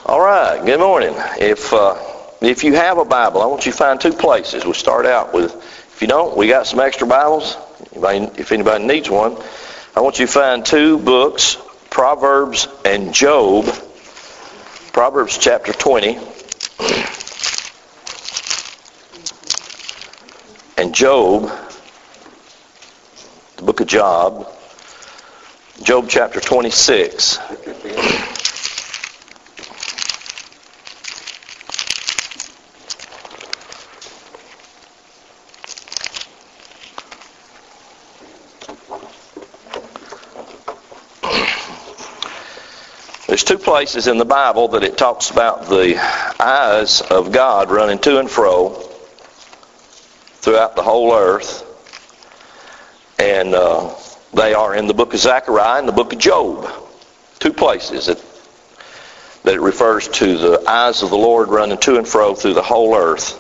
All right, good morning. If you have a Bible, I want you to find two places. We'll start out with, if you don't, we got some extra Bibles. If anybody needs one, I want you to find two books, Proverbs and Job. Proverbs chapter 20 and Job, the book of Job, Job chapter 26. There's two places in the Bible that it talks about the eyes of God running to and fro throughout the whole earth. And they are in the book of Zechariah and the book of Job. Two places that it refers to the eyes of the Lord running to and fro through the whole earth.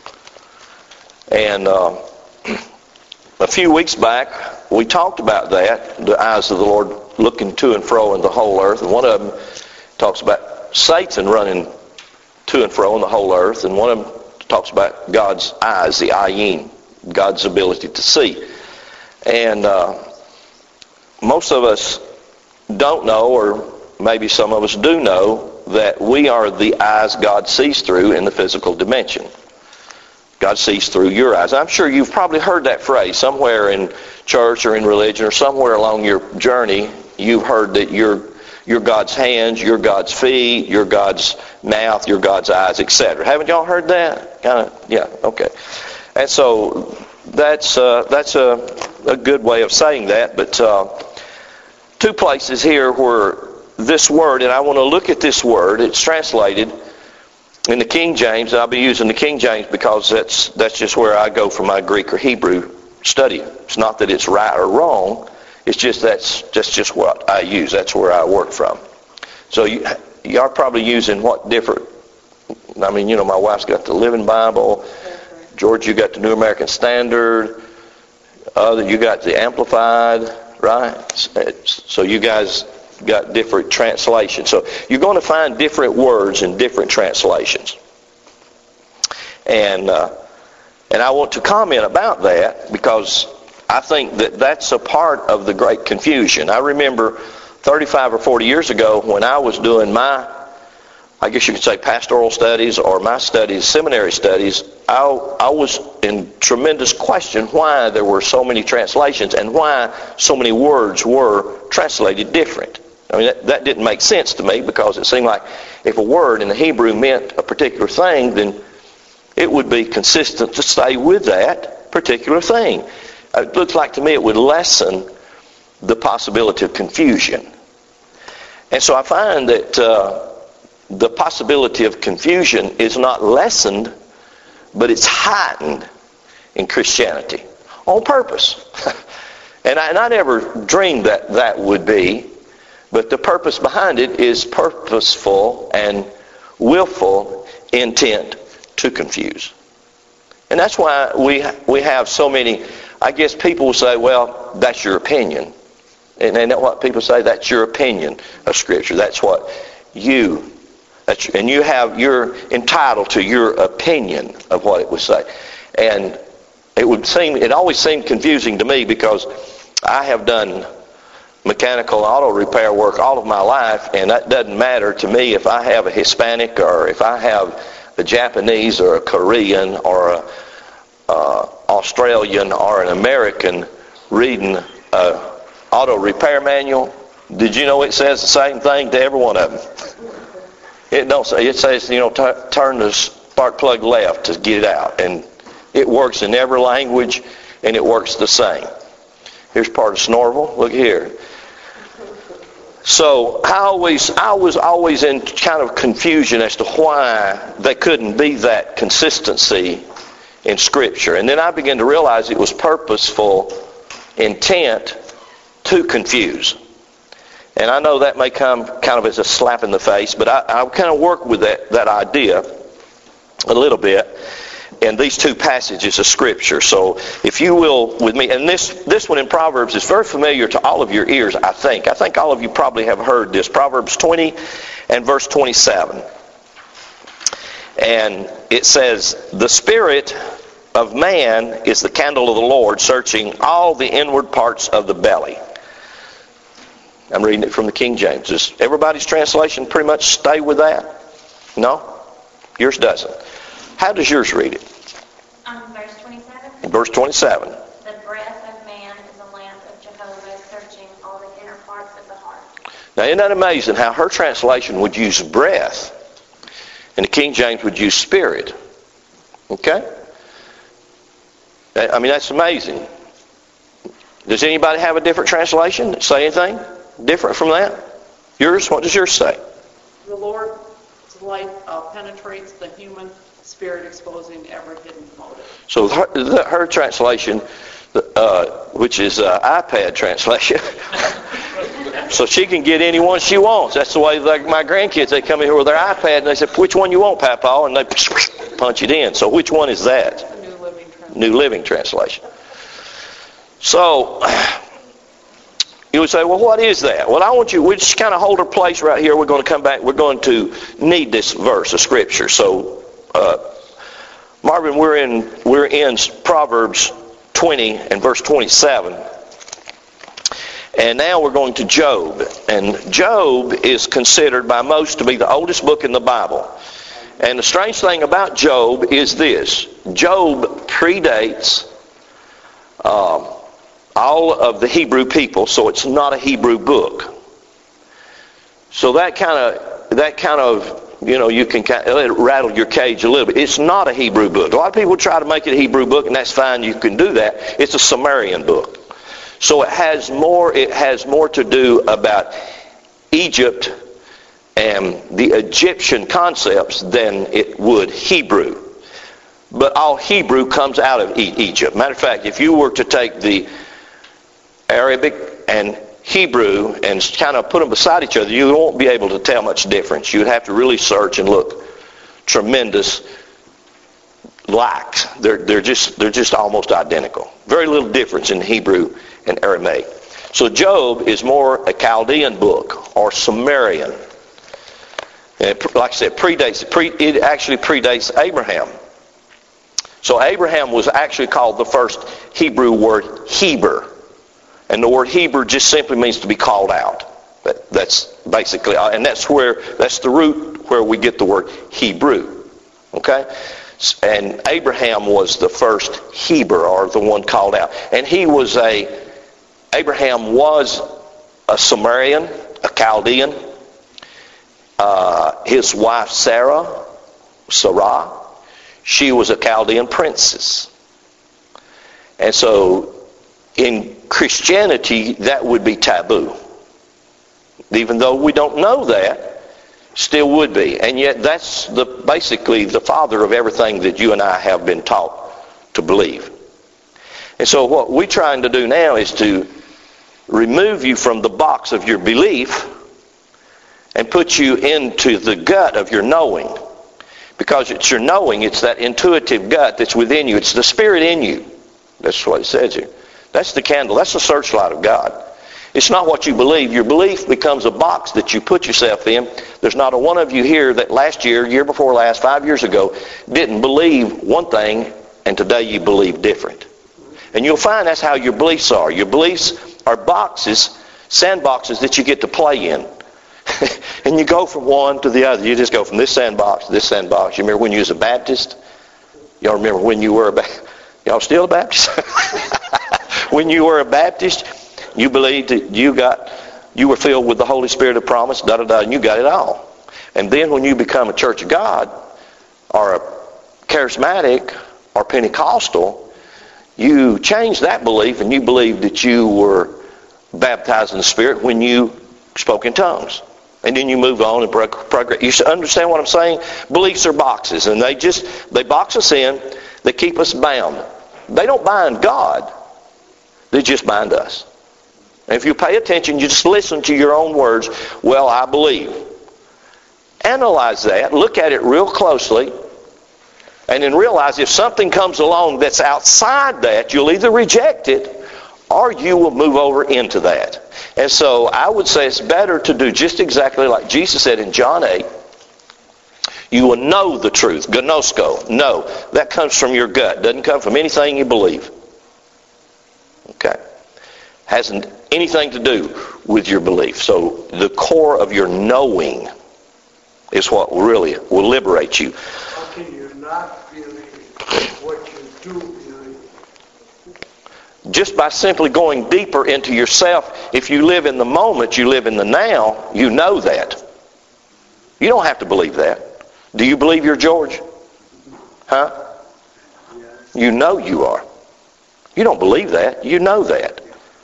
And a few weeks back, we talked about that, the eyes of the Lord looking to and fro in the whole earth. And one of them talks about Satan running to and fro in the whole earth. And one of them talks about God's eyes, the ayin, God's ability to see. And most of us don't know, or maybe some of us do know, that we are the eyes God sees through in the physical dimension. God sees through your eyes. I'm sure you've probably heard that phrase somewhere in church or in religion or somewhere along your journey. You've heard that you're God's hands, you're God's feet, you're God's mouth, you're God's eyes, etc. Haven't y'all heard that? Yeah, okay. And so that's a good way of saying that. But two places here where this word, and I want to look at this word. It's translated in the King James. I'll be using the King James because that's just where I go for my Greek or Hebrew study. It's not that it's right or wrong. It's just that's just what I use. That's where I work from. So you are probably using what different? I mean, my wife's got the Living Bible. George, you got the New American Standard. You got the Amplified, right? So you guys got different translations. So you're going to find different words in different translations. And I want to comment about that because I think that that's a part of the great confusion. I remember 35 or 40 years ago when I was doing my, I guess you could say pastoral studies or my studies, seminary studies, I was in tremendous question why there were so many translations and why so many words were translated different. I mean, that didn't make sense to me because it seemed like if a word in the Hebrew meant a particular thing, then it would be consistent to stay with that particular thing. It looks like to me it would lessen the possibility of confusion. And so I find that the possibility of confusion is not lessened, but it's heightened in Christianity on purpose. And I never dreamed that would be, but the purpose behind it is purposeful and willful intent to confuse. And that's why we have so many. I guess people will say, well, that's your opinion. And they know what people say, that's your opinion of Scripture. That's what you're entitled to your opinion of what it would say. And it always seemed confusing to me because I have done mechanical auto repair work all of my life, and that doesn't matter to me if I have a Hispanic or if I have a Japanese or a Korean or a Australian or an American reading an auto repair manual. Did you know it says the same thing to every one of them? It don't say. It says, turn the spark plug left to get it out, and it works in every language, and it works the same. Here's part of Snorvel. Look here. So I was always in kind of confusion as to why they couldn't be that consistency in Scripture. And then I began to realize it was purposeful intent to confuse. And I know that may come kind of as a slap in the face, but I kind of work with that idea a little bit in these two passages of Scripture. So if you will with me, and this one in Proverbs is very familiar to all of your ears, I think. I think all of you probably have heard this. Proverbs 20 and verse 27. And it says, the spirit of man is the candle of the Lord, searching all the inward parts of the belly. I'm reading it from the King James. Does everybody's translation pretty much stay with that? No? Yours doesn't. How does yours read it? Verse 27. In verse 27. The breath of man is a lamp of Jehovah, searching all the inner parts of the heart. Now, isn't that amazing how her translation would use breath and the King James would use spirit? Okay? I mean, that's amazing. Does anybody have a different translation? Say anything different from that? Yours? What does yours say? The Lord's light penetrates the human spirit, exposing every hidden motive. So her translation, which is iPad translation, so she can get any one she wants. That's the way, like my grandkids, they come in here with their iPad and they say, which one you want, Papa? And they punch it in. So which one is that? New Living Translation. So you would say, well, what is that? Well, we just kind of hold our place right here. We're going to come back. We're going to need this verse of Scripture. So, Marvin, we're in Proverbs 20 and verse 27. And now we're going to Job. And Job is considered by most to be the oldest book in the Bible. And the strange thing about Job is this. Job predates all of the Hebrew people, so it's not a Hebrew book. So that kind of, you can kind of rattle your cage a little bit. It's not a Hebrew book. A lot of people try to make it a Hebrew book, and that's fine. You can do that. It's a Sumerian book. So it has more to do about Egypt and the Egyptian concepts than it would Hebrew. But all Hebrew comes out of Egypt. Matter of fact, if you were to take the Arabic and Hebrew and kind of put them beside each other, you won't be able to tell much difference. You would have to really search and look. Tremendous likes. They're just almost identical. Very little difference in Hebrew and Aramaic. So Job is more a Chaldean book or Sumerian. And like I said, it actually predates Abraham. So Abraham was actually called the first Hebrew word Heber. And the word Heber just simply means to be called out. That's basically, and that's the root where we get the word Hebrew. Okay? And Abraham was the first Heber, or the one called out. And Abraham was a Sumerian, a Chaldean. His wife Sarah, she was a Chaldean princess. And so in Christianity, that would be taboo. Even though we don't know that, still would be. And yet that's basically the father of everything that you and I have been taught to believe. And so what we're trying to do now is to remove you from the box of your belief and put you into the gut of your knowing. Because it's your knowing, it's that intuitive gut that's within you. It's the Spirit in you. That's what it says here. That's the candle. That's the searchlight of God. It's not what you believe. Your belief becomes a box that you put yourself in. There's not a one of you here that last year before last, 5 years ago, didn't believe one thing, and today you believe different. And you'll find that's how your beliefs are. Your beliefs are boxes, sandboxes that you get to play in. And you go from one to the other. You just go from this sandbox to this sandbox. You remember when you was a Baptist? Y'all remember when you were a Baptist? Y'all still a Baptist? When you were a Baptist, you believed that you were filled with the Holy Spirit of promise, and you got it all. And then when you become a Church of God, or a charismatic, or Pentecostal, you change that belief, and you believe that you were baptized in the Spirit when you spoke in tongues. And then you move on and progress. You understand what I'm saying? Beliefs are boxes, and they box us in. They keep us bound. They don't bind God. They just bind us. And if you pay attention, you just listen to your own words. Well, I believe. Analyze that. Look at it real closely. And then realize if something comes along that's outside that, you'll either reject it or you will move over into that. And so I would say it's better to do just exactly like Jesus said in John 8. You will know the truth. Gnosko. Know. That comes from your gut. Doesn't come from anything you believe. Okay. Hasn't anything to do with your belief. So the core of your knowing is what really will liberate you. How can you not believe what you do believe? Just by simply going deeper into yourself. If you live in the moment, you live in the now, you know that. You don't have to believe that. Do you believe you're George? Huh? Yes. You know you are. You don't believe that. You know that.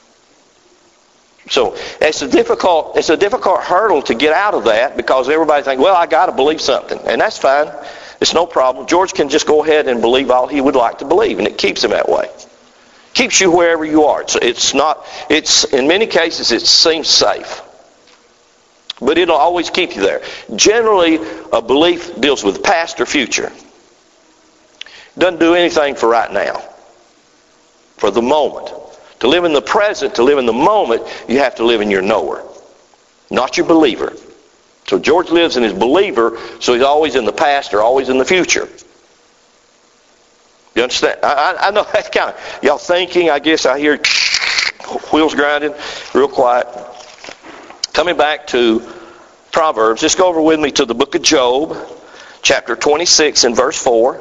So it's a difficult hurdle to get out of that, because everybody thinks, well, I got to believe something. And that's fine. It's no problem. George can just go ahead and believe all he would like to believe, and it keeps him that way. Keeps you wherever you are. It's in many cases it seems safe. But it'll always keep you there. Generally, a belief deals with past or future. Doesn't do anything for right now. For the moment. To live in the present, to live in the moment, you have to live in your knower. Not your believer. So George lives in his believer, so he's always in the past or always in the future. You understand? I know that's kind of, y'all thinking, I guess I hear wheels grinding, real quiet. Coming back to Proverbs, just go over with me to the book of Job, chapter 26 and verse 4.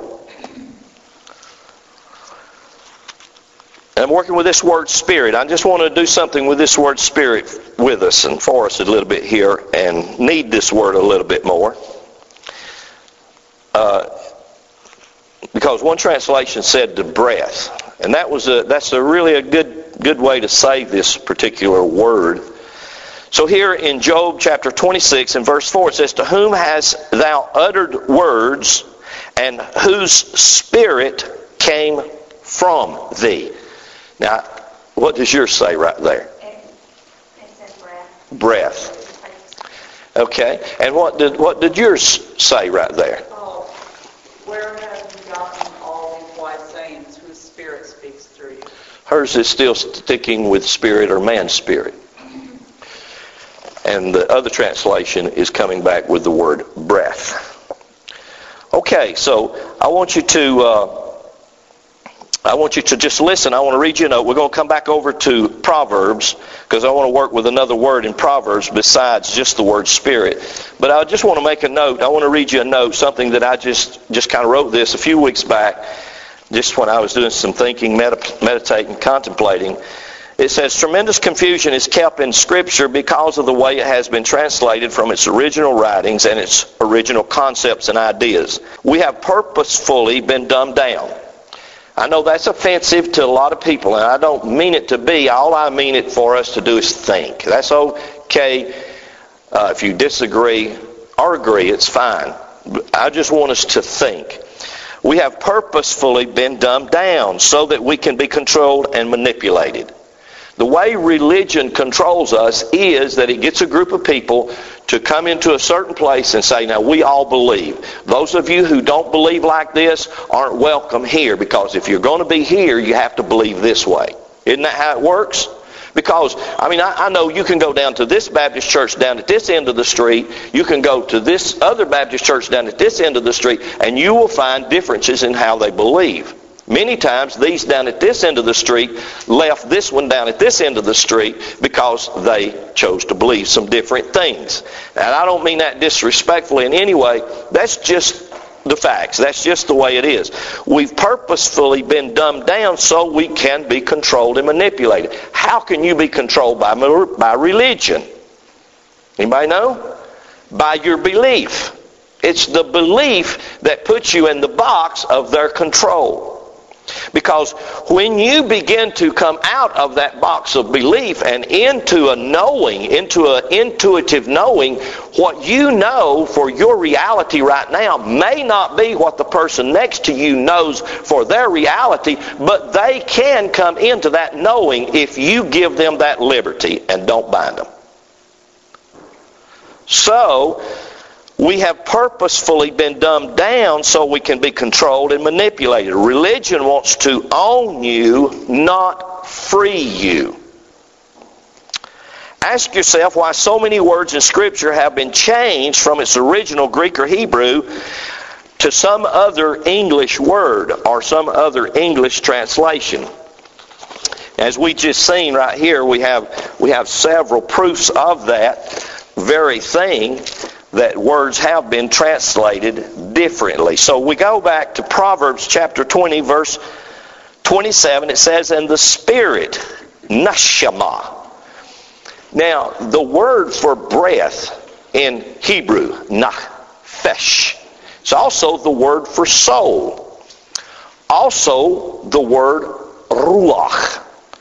And I'm working with this word spirit. I just want to do something with this word spirit with us and for us a little bit here, and need this word a little bit more. Because one translation said the breath. And that's really a good way to say this particular word. So here in Job chapter 26 and verse 4 it says, to whom hast thou uttered words, and whose spirit came from thee? Now, what does yours say right there? It says breath. Breath. Okay. And what did yours say right there? Oh, where have you gotten all these wise sayings whose spirit speaks through you? Hers is still sticking with spirit or man's spirit. And the other translation is coming back with the word breath. Okay, so I want you to just listen. I want to read you a note. We're going to come back over to Proverbs, because I want to work with another word in Proverbs besides just the word spirit. But I just want to make a note. I want to read you a note, something that I just kind of wrote this a few weeks back, just when I was doing some thinking, meditating, contemplating. It says, tremendous confusion is kept in Scripture because of the way it has been translated from its original writings and its original concepts and ideas. We have purposefully been dumbed down. I know that's offensive to a lot of people, and I don't mean it to be. All I mean it for us to do is think. That's okay. If you disagree or agree, it's fine. I just want us to think. We have purposefully been dumbed down so that we can be controlled and manipulated. The way religion controls us is that it gets a group of people to come into a certain place and say, now we all believe. Those of you who don't believe like this aren't welcome here, because if you're going to be here, you have to believe this way. Isn't that how it works? Because, I know you can go down to this Baptist church down at this end of the street. You can go to this other Baptist church down at this end of the street, and you will find differences in how they believe. Many times, these down at this end of the street left this one down at this end of the street because they chose to believe some different things. And I don't mean that disrespectfully in any way. That's just the facts. That's just the way it is. We've purposefully been dumbed down so we can be controlled and manipulated. How can you be controlled by religion? Anybody know? By your belief. It's the belief that puts you in the box of their control. Because when you begin to come out of that box of belief and into a knowing, into an intuitive knowing, what you know for your reality right now may not be what the person next to you knows for their reality, but they can come into that knowing if you give them that liberty and don't bind them. So, we have purposefully been dumbed down so we can be controlled and manipulated. Religion wants to own you, not free you. Ask yourself why so many words in Scripture have been changed from its original Greek or Hebrew to some other English word or some other English translation. As we just seen right here, we have several proofs of that very thing, that words have been translated differently. So we go back to Proverbs chapter 20, verse 27. It says, "And the Spirit, neshama." Now, the word for breath in Hebrew, nafesh, is also the word for soul. Also the word ruach.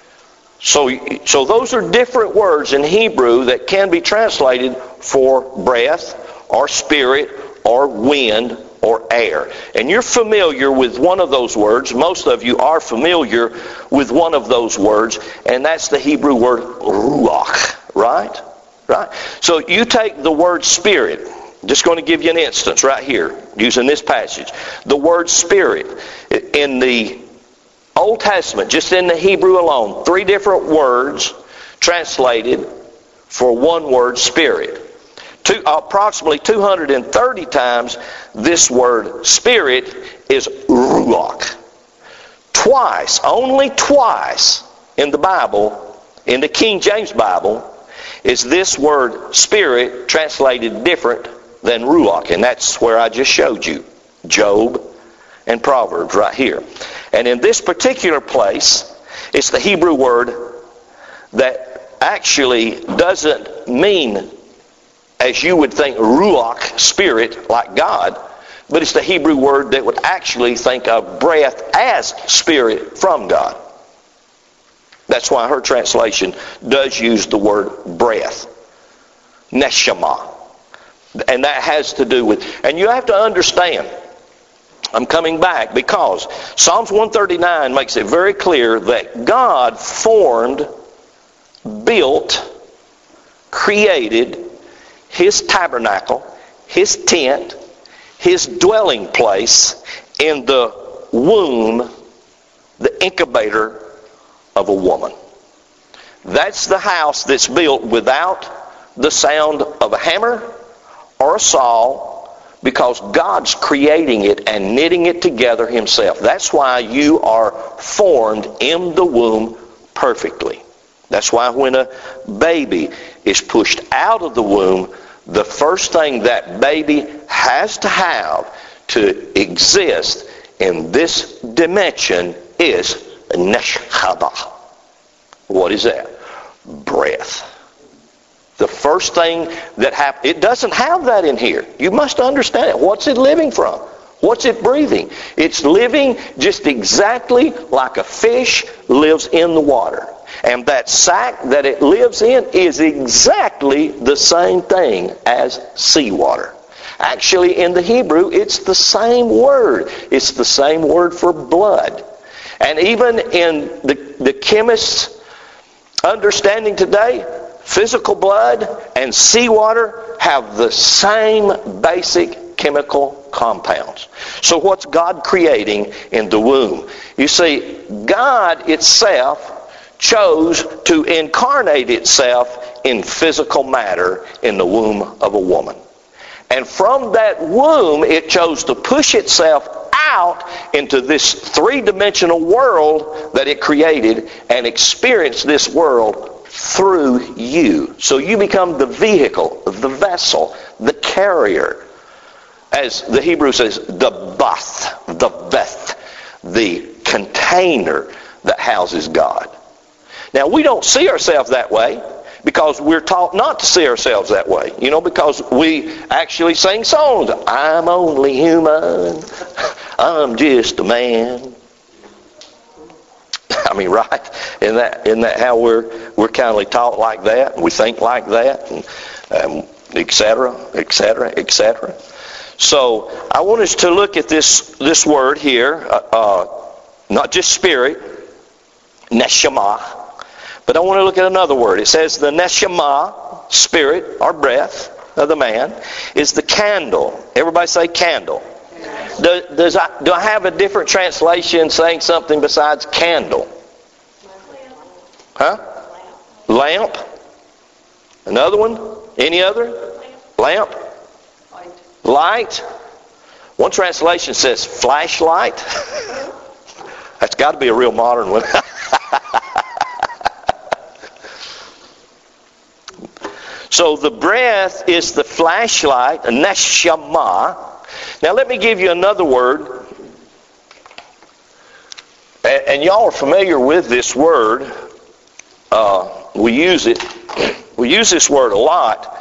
So those are different words in Hebrew that can be translated for breath or spirit or wind or air. And you're familiar with one of those words. Most of you are familiar with one of those words, and that's the Hebrew word ruach, right? Right? So you take the word spirit. Just going to give you an instance right here, using this passage. The word spirit in the Old Testament, just in the Hebrew alone, 3 different words translated for one word, spirit. Approximately 230 times this word spirit is ruach. Twice, only twice in the Bible, in the King James Bible, is this word spirit translated different than ruach. And that's where I just showed you. Job and Proverbs right here. And in this particular place, it's the Hebrew word that actually doesn't mean, as you would think, ruach, spirit, like God, but it's the Hebrew word that would actually think of breath as spirit from God. That's why her translation does use the word breath, neshama. And that has to do with, and you have to understand, I'm coming back because Psalms 139 makes it very clear that God formed, built, created His tabernacle, His tent, His dwelling place in the womb, the incubator of a woman. That's the house that's built without the sound of a hammer or a saw, because God's creating it and knitting it together Himself. That's why you are formed in the womb perfectly. That's why when a baby is pushed out of the womb, the first thing that baby has to have to exist in this dimension is neshama. What is that? Breath. The first thing that happens, it doesn't have that in here. You must understand it. What's it living from? What's it breathing? It's living just exactly like a fish lives in the water. And that sac that it lives in is exactly the same thing as seawater. Actually, in the Hebrew, it's the same word. It's the same word for blood. And even in the chemist's understanding today, physical blood and seawater have the same basic chemical compounds. So what's God creating in the womb? You see, God itself chose to incarnate itself in physical matter in the womb of a woman. And from that womb, it chose to push itself out into this 3-dimensional world that it created and experience this world through you. So you become the vehicle, the vessel, the carrier. As the Hebrew says, the bath, the container that houses God. Now, we don't see ourselves that way because we're taught not to see ourselves that way. You know, because we actually sing songs. I'm only human. I'm just a man. I mean, right? Isn't that how we're kind of taught like that? We think like that, and et cetera, et cetera, et cetera. So I want us to look at this word here, not just spirit, neshama, but I want to look at another word. It says the neshama, spirit or breath of the man, is the candle. Everybody say candle. Do I have a different translation saying something besides candle? Huh? Lamp? Another one? Any other? Lamp? Light? One translation says flashlight. That's got to be a real modern one. So the breath is the flashlight, neshama. Now let me give you another word. And y'all are familiar with this word. We use it. We use this word a lot.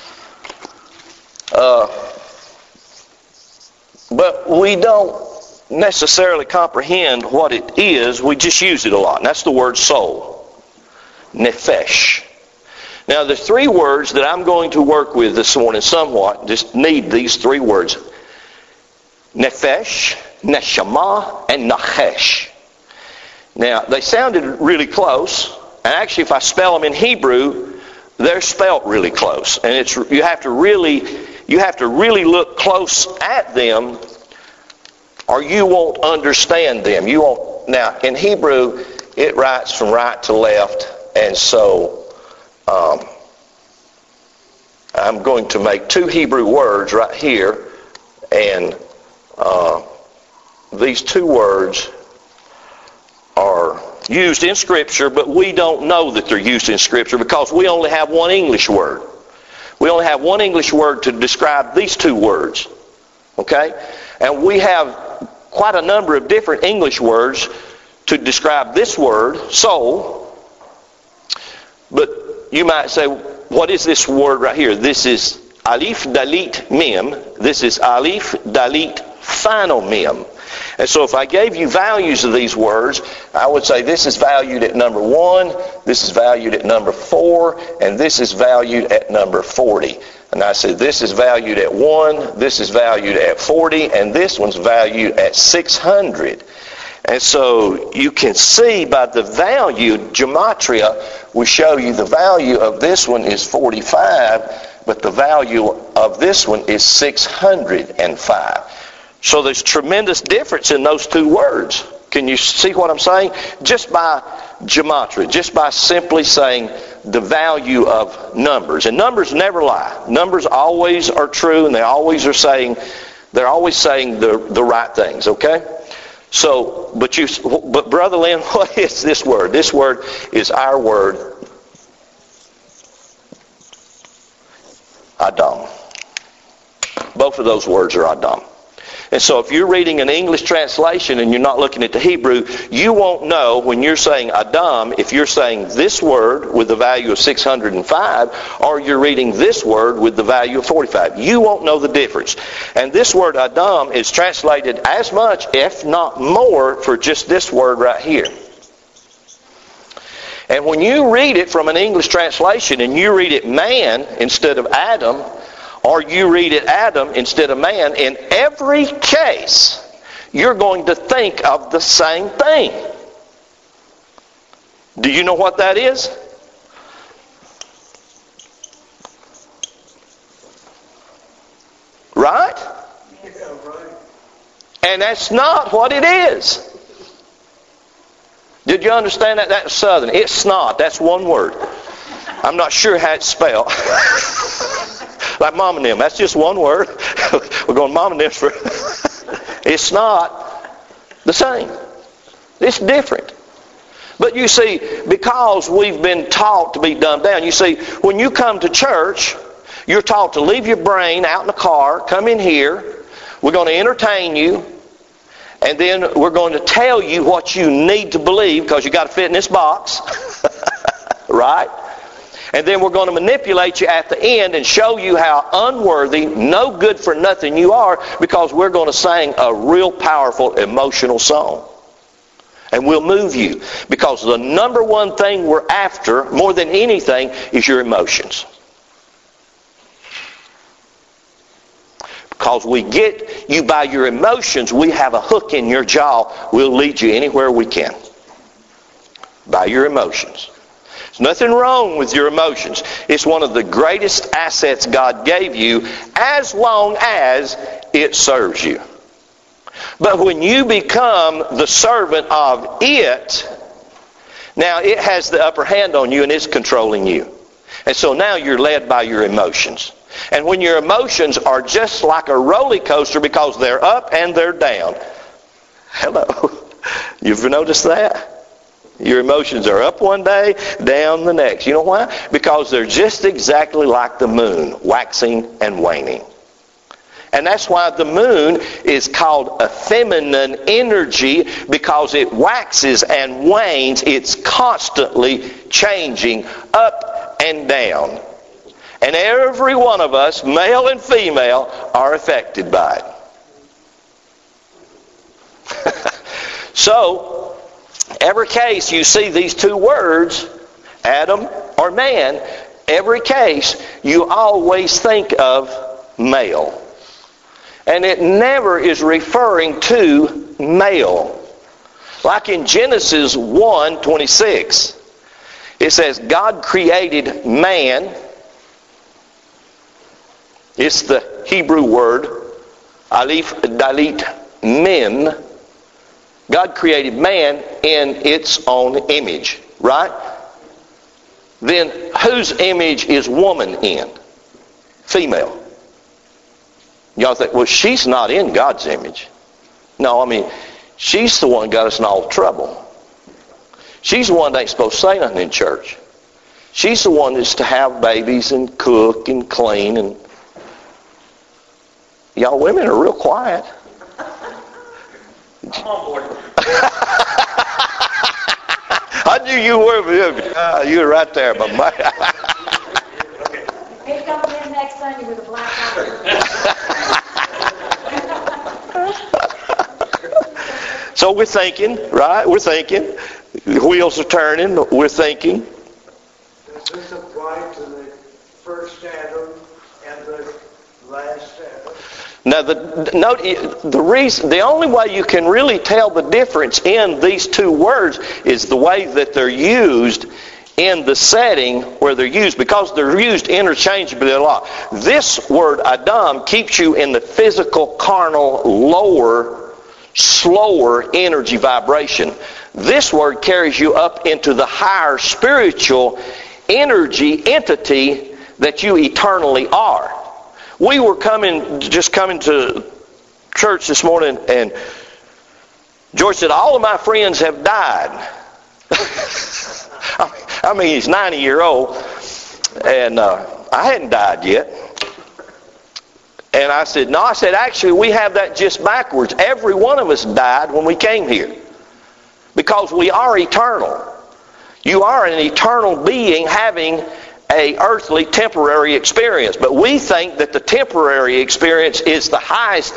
But we don't necessarily comprehend what it is. We just use it a lot. And that's the word soul. Nefesh. Now, the three words that I'm going to work with this morning somewhat, just need these three words. Nefesh, Neshama, and Nachesh. Now, they sounded really close. And actually, if I spell them in Hebrew, they're spelt really close. And you have to really look close at them, or you won't understand them. You won't. Now, in Hebrew, it writes from right to left, and so I'm going to make two Hebrew words right here, and these two words are used in Scripture, but we don't know that they're used in Scripture because we only have one English word. We only have one English word to describe these two words. Okay? And we have quite a number of different English words to describe this word, soul. But you might say, what is this word right here? This is Alif Dalit Mem. This is Alif Dalit Final Mem. And so if I gave you values of these words, I would say this is valued at number 1, this is valued at number 4, and this is valued at number 40. And I said this is valued at 1, this is valued at 40, and this one's valued at 600. And so you can see by the value, gematria, we show you the value of this one is 45, but the value of this one is 605. So there's tremendous difference in those two words. Can you see what I'm saying? Just by gematria, just by simply saying the value of numbers. And numbers never lie. Numbers always are true, and they're always saying the right things, okay? So, but Brother Lynn, what is this word? This word is our word, Adam. Both of those words are Adam. And so if you're reading an English translation and you're not looking at the Hebrew, you won't know when you're saying Adam if you're saying this word with the value of 605 or you're reading this word with the value of 45. You won't know the difference. And this word Adam is translated as much, if not more, for just this word right here. And when you read it from an English translation and you read it man instead of Adam, or you read it Adam instead of man, in every case, you're going to think of the same thing. Do you know what that is? Right? Yeah, right. And that's not what it is. Did you understand that? That's Southern. It's not. That's one word. I'm not sure how it's spelled. Like mom and them. That's just one word. We're going mom and them for... It's not the same. It's different. But you see, because we've been taught to be dumbed down, you see, when you come to church, you're taught to leave your brain out in the car, come in here, we're going to entertain you, and then we're going to tell you what you need to believe because you got to fit in this box. Right? And then we're going to manipulate you at the end and show you how unworthy, no good for nothing you are, because we're going to sing a real powerful emotional song. And we'll move you. Because the number one thing we're after, more than anything, is your emotions. Because we get you by your emotions, we have a hook in your jaw. We'll lead you anywhere we can. By your emotions. There's nothing wrong with your emotions. It's one of the greatest assets God gave you as long as it serves you. But when you become the servant of it, now it has the upper hand on you and it's controlling you. And so now you're led by your emotions. And when your emotions are just like a roller coaster because they're up and they're down. Hello. You ever noticed that? Your emotions are up one day, down the next. You know why? Because they're just exactly like the moon, waxing and waning. And that's why the moon is called a feminine energy, because it waxes and wanes. It's constantly changing up and down. And every one of us, male and female, are affected by it. So, every case you see these two words, Adam or man, every case you always think of male. And it never is referring to male. Like in Genesis 1:26, it says God created man. It's the Hebrew word, Aleph Dalit Mem. God created man in its own image, right? Then whose image is woman in? Female. Y'all think, well, she's not in God's image. No, I mean, she's the one that got us in all the trouble. She's the one that ain't supposed to say nothing in church. She's the one that's to have babies and cook and clean. And y'all women are real quiet. I'm on board. I knew you were. You were right there, my man. He's coming in next Sunday with a black eye. So we're thinking, right? We're thinking. The wheels are turning. We're thinking. Does this apply to the first Adam and the last Adam? Now, the only way you can really tell the difference in these two words is the way that they're used in the setting where they're used, because they're used interchangeably a lot. This word Adam keeps you in the physical, carnal, lower, slower energy vibration. This word carries you up into the higher spiritual energy entity that you eternally are. We were just coming to church this morning, and George said, all of my friends have died. I mean, he's 90-year-old, and I hadn't died yet. And I said, no, I said, actually, we have that just backwards. Every one of us died when we came here, because we are eternal. You are an eternal being having a earthly temporary experience. But we think that the temporary experience is the highest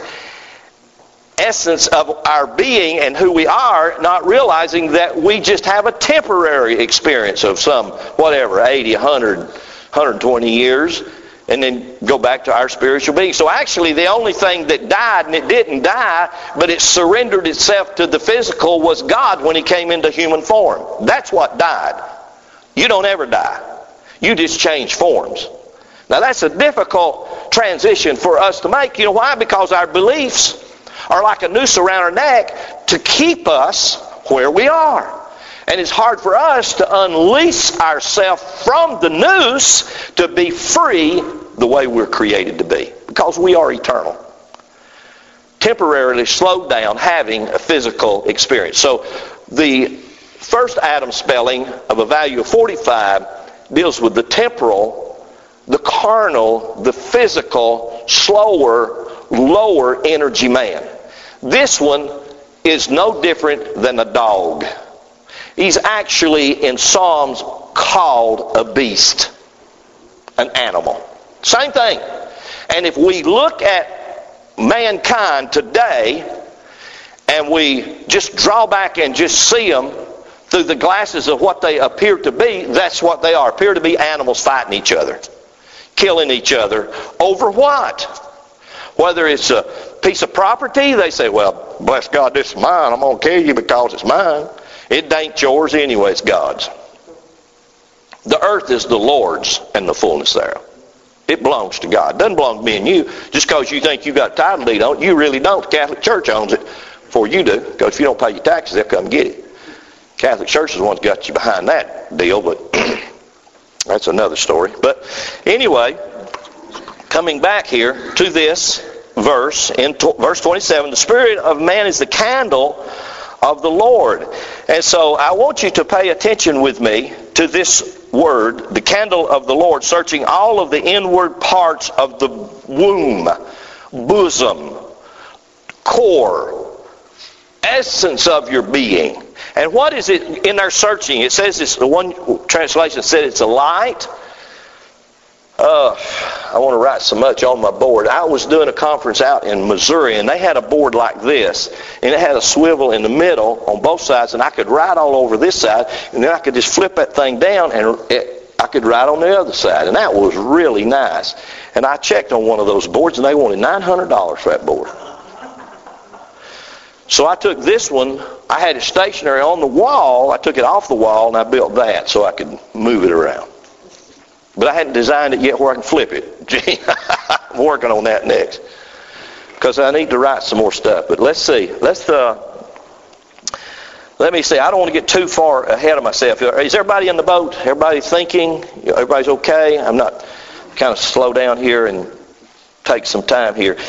essence of our being and who we are, not realizing that we just have a temporary experience of some, 80, 100, 120 years, and then go back to our spiritual being. So actually the only thing that died, and it didn't die, but it surrendered itself to the physical, was God when He came into human form. That's what died. You don't ever die. You just change forms. Now that's a difficult transition for us to make. You know why? Because our beliefs are like a noose around our neck to keep us where we are. And it's hard for us to unleash ourselves from the noose to be free the way we're created to be, because we are eternal. Temporarily slowed down having a physical experience. So the first Adam spelling of a value of 45 deals with the temporal, the carnal, the physical, slower, lower energy man. This one is no different than a dog. He's actually in Psalms called a beast, an animal. Same thing. And if we look at mankind today and we just draw back and just see them through the glasses of what they appear to be, that's what they are. Appear to be animals fighting each other, killing each other over what? Whether it's a piece of property, they say, well, bless God, this is mine. I'm going to kill you because it's mine. It ain't yours anyway, it's God's. The earth is the Lord's and the fullness thereof. It belongs to God. It doesn't belong to me and you. Just because you think you got title deed on it, you really don't. The Catholic Church owns it before you do, because if you don't pay your taxes, they'll come get it. Catholic Church is the one that got you behind that deal, but That's another story. But anyway, coming back here to this verse, in verse 27, the spirit of man is the candle of the Lord. And so I want you to pay attention with me to this word, the candle of the Lord, searching all of the inward parts of the womb, bosom, core, essence of your being. And what is it in our searching? It says, it's the one translation said it's a light. I want to write so much on my board. I was doing a conference out in Missouri, and they had a board like this, and it had a swivel in the middle on both sides, and I could write all over this side, and then I could just flip that thing down, and I could write on the other side, and that was really nice. And I checked on one of those boards, and they wanted $900 for that board. So I took this one, I had it stationary on the wall, I took it off the wall, and I built that so I could move it around. But I hadn't designed it yet where I can flip it. Gee, I'm working on that next. Because I need to write some more stuff. But let's see. Let me see. I don't want to get too far ahead of myself. Is everybody in the boat? Everybody thinking? Everybody's okay? I'm not kind of slow down here and take some time here.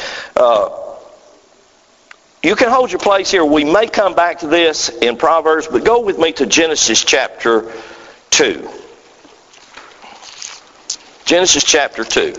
You can hold your place here. We may come back to this in Proverbs, but go with me to Genesis chapter 2. Genesis chapter 2.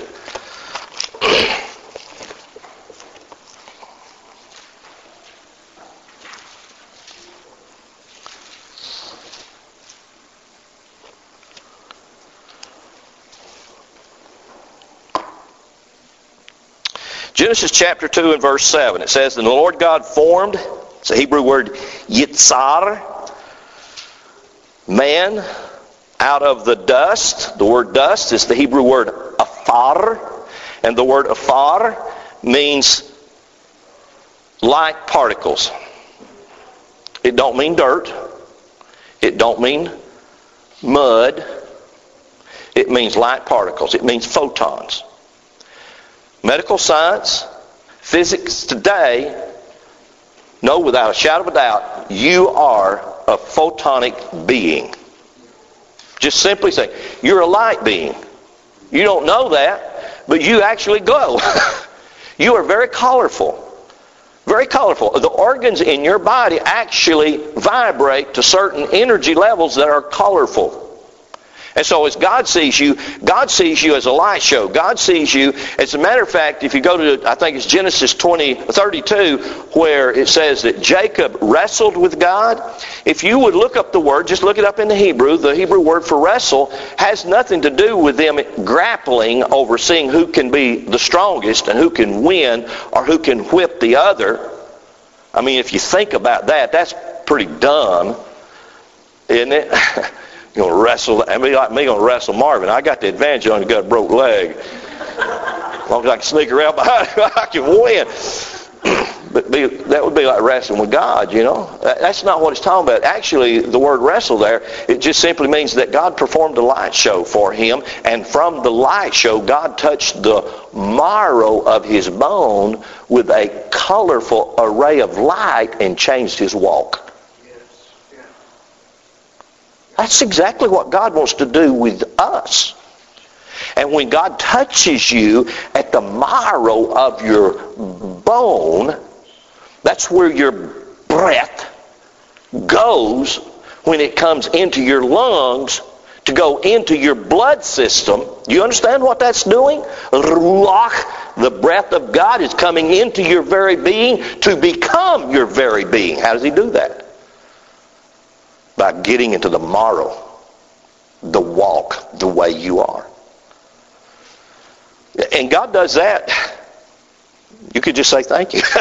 Genesis chapter 2 and verse 7. It says, "And the Lord God formed," it's a Hebrew word, yitzar, man out of the dust. The word dust is the Hebrew word afar. And the word afar means light particles. It don't mean dirt. It don't mean mud. It means light particles. It means photons. Medical science, physics today know without a shadow of a doubt you are a photonic being. Just simply say, you're a light being. You don't know that, but you actually glow. You are very colorful. Very colorful. The organs in your body actually vibrate to certain energy levels that are colorful. And so as God sees you as a light show. God sees you, as a matter of fact, if you go to, I think it's Genesis 32, where it says that Jacob wrestled with God. If you would look up the word, just look it up in the Hebrew word for wrestle has nothing to do with them grappling over seeing who can be the strongest and who can win or who can whip the other. I mean, if you think about that, that's pretty dumb, isn't it? You're going to wrestle, I mean, like me going to wrestle Marvin. I got the advantage on you, got a broke leg. As long as I can sneak around behind him, I can win. But that would be like wrestling with God, you know. That's not what it's talking about. Actually, the word wrestle there, it just simply means that God performed a light show for him. And from the light show, God touched the marrow of his bone with a colorful array of light and changed his walk. That's exactly what God wants to do with us. And when God touches you at the marrow of your bone, that's where your breath goes when it comes into your lungs to go into your blood system. Do you understand what that's doing? Ruach, the breath of God, is coming into your very being to become your very being. How does he do that? By getting into the marrow, the walk, the way you are. And God does that. You could just say thank you.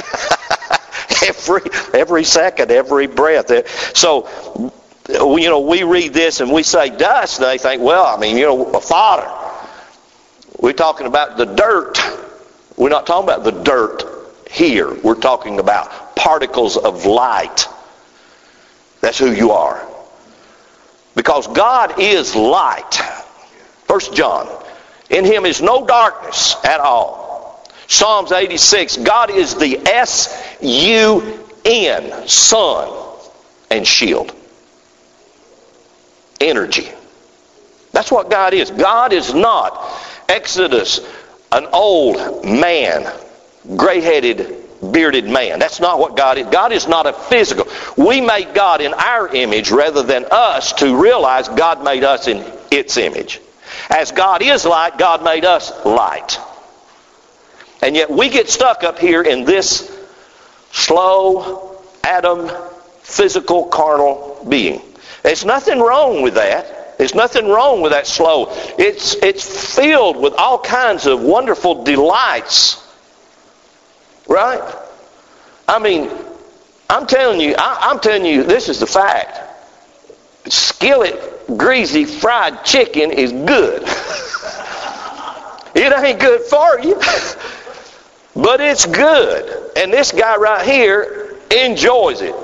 every second, every breath. So, you know, we read this and we say dust, and they think, well, I mean, you know, a fodder. We're talking about the dirt. We're not talking about the dirt here. We're talking about particles of light. That's who you are. Because God is light. 1 John. In him is no darkness at all. Psalms 86. God is the S-U-N. Sun and shield. Energy. That's what God is. God is not, Exodus, an old man, gray-headed, bearded man. That's not what God is. God is not a physical. We made God in our image rather than us to realize God made us in its image. As God is light, God made us light. And yet we get stuck up here in this slow, Adam, physical, carnal being. There's nothing wrong with that. There's nothing wrong with that slow. It's filled with all kinds of wonderful delights. Right? I mean, I'm telling you, this is the fact. Skillet, greasy, fried chicken is good. It ain't good for you, but it's good. And this guy right here enjoys it.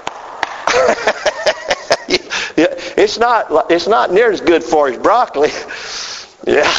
It's not near as good for his broccoli. Yeah.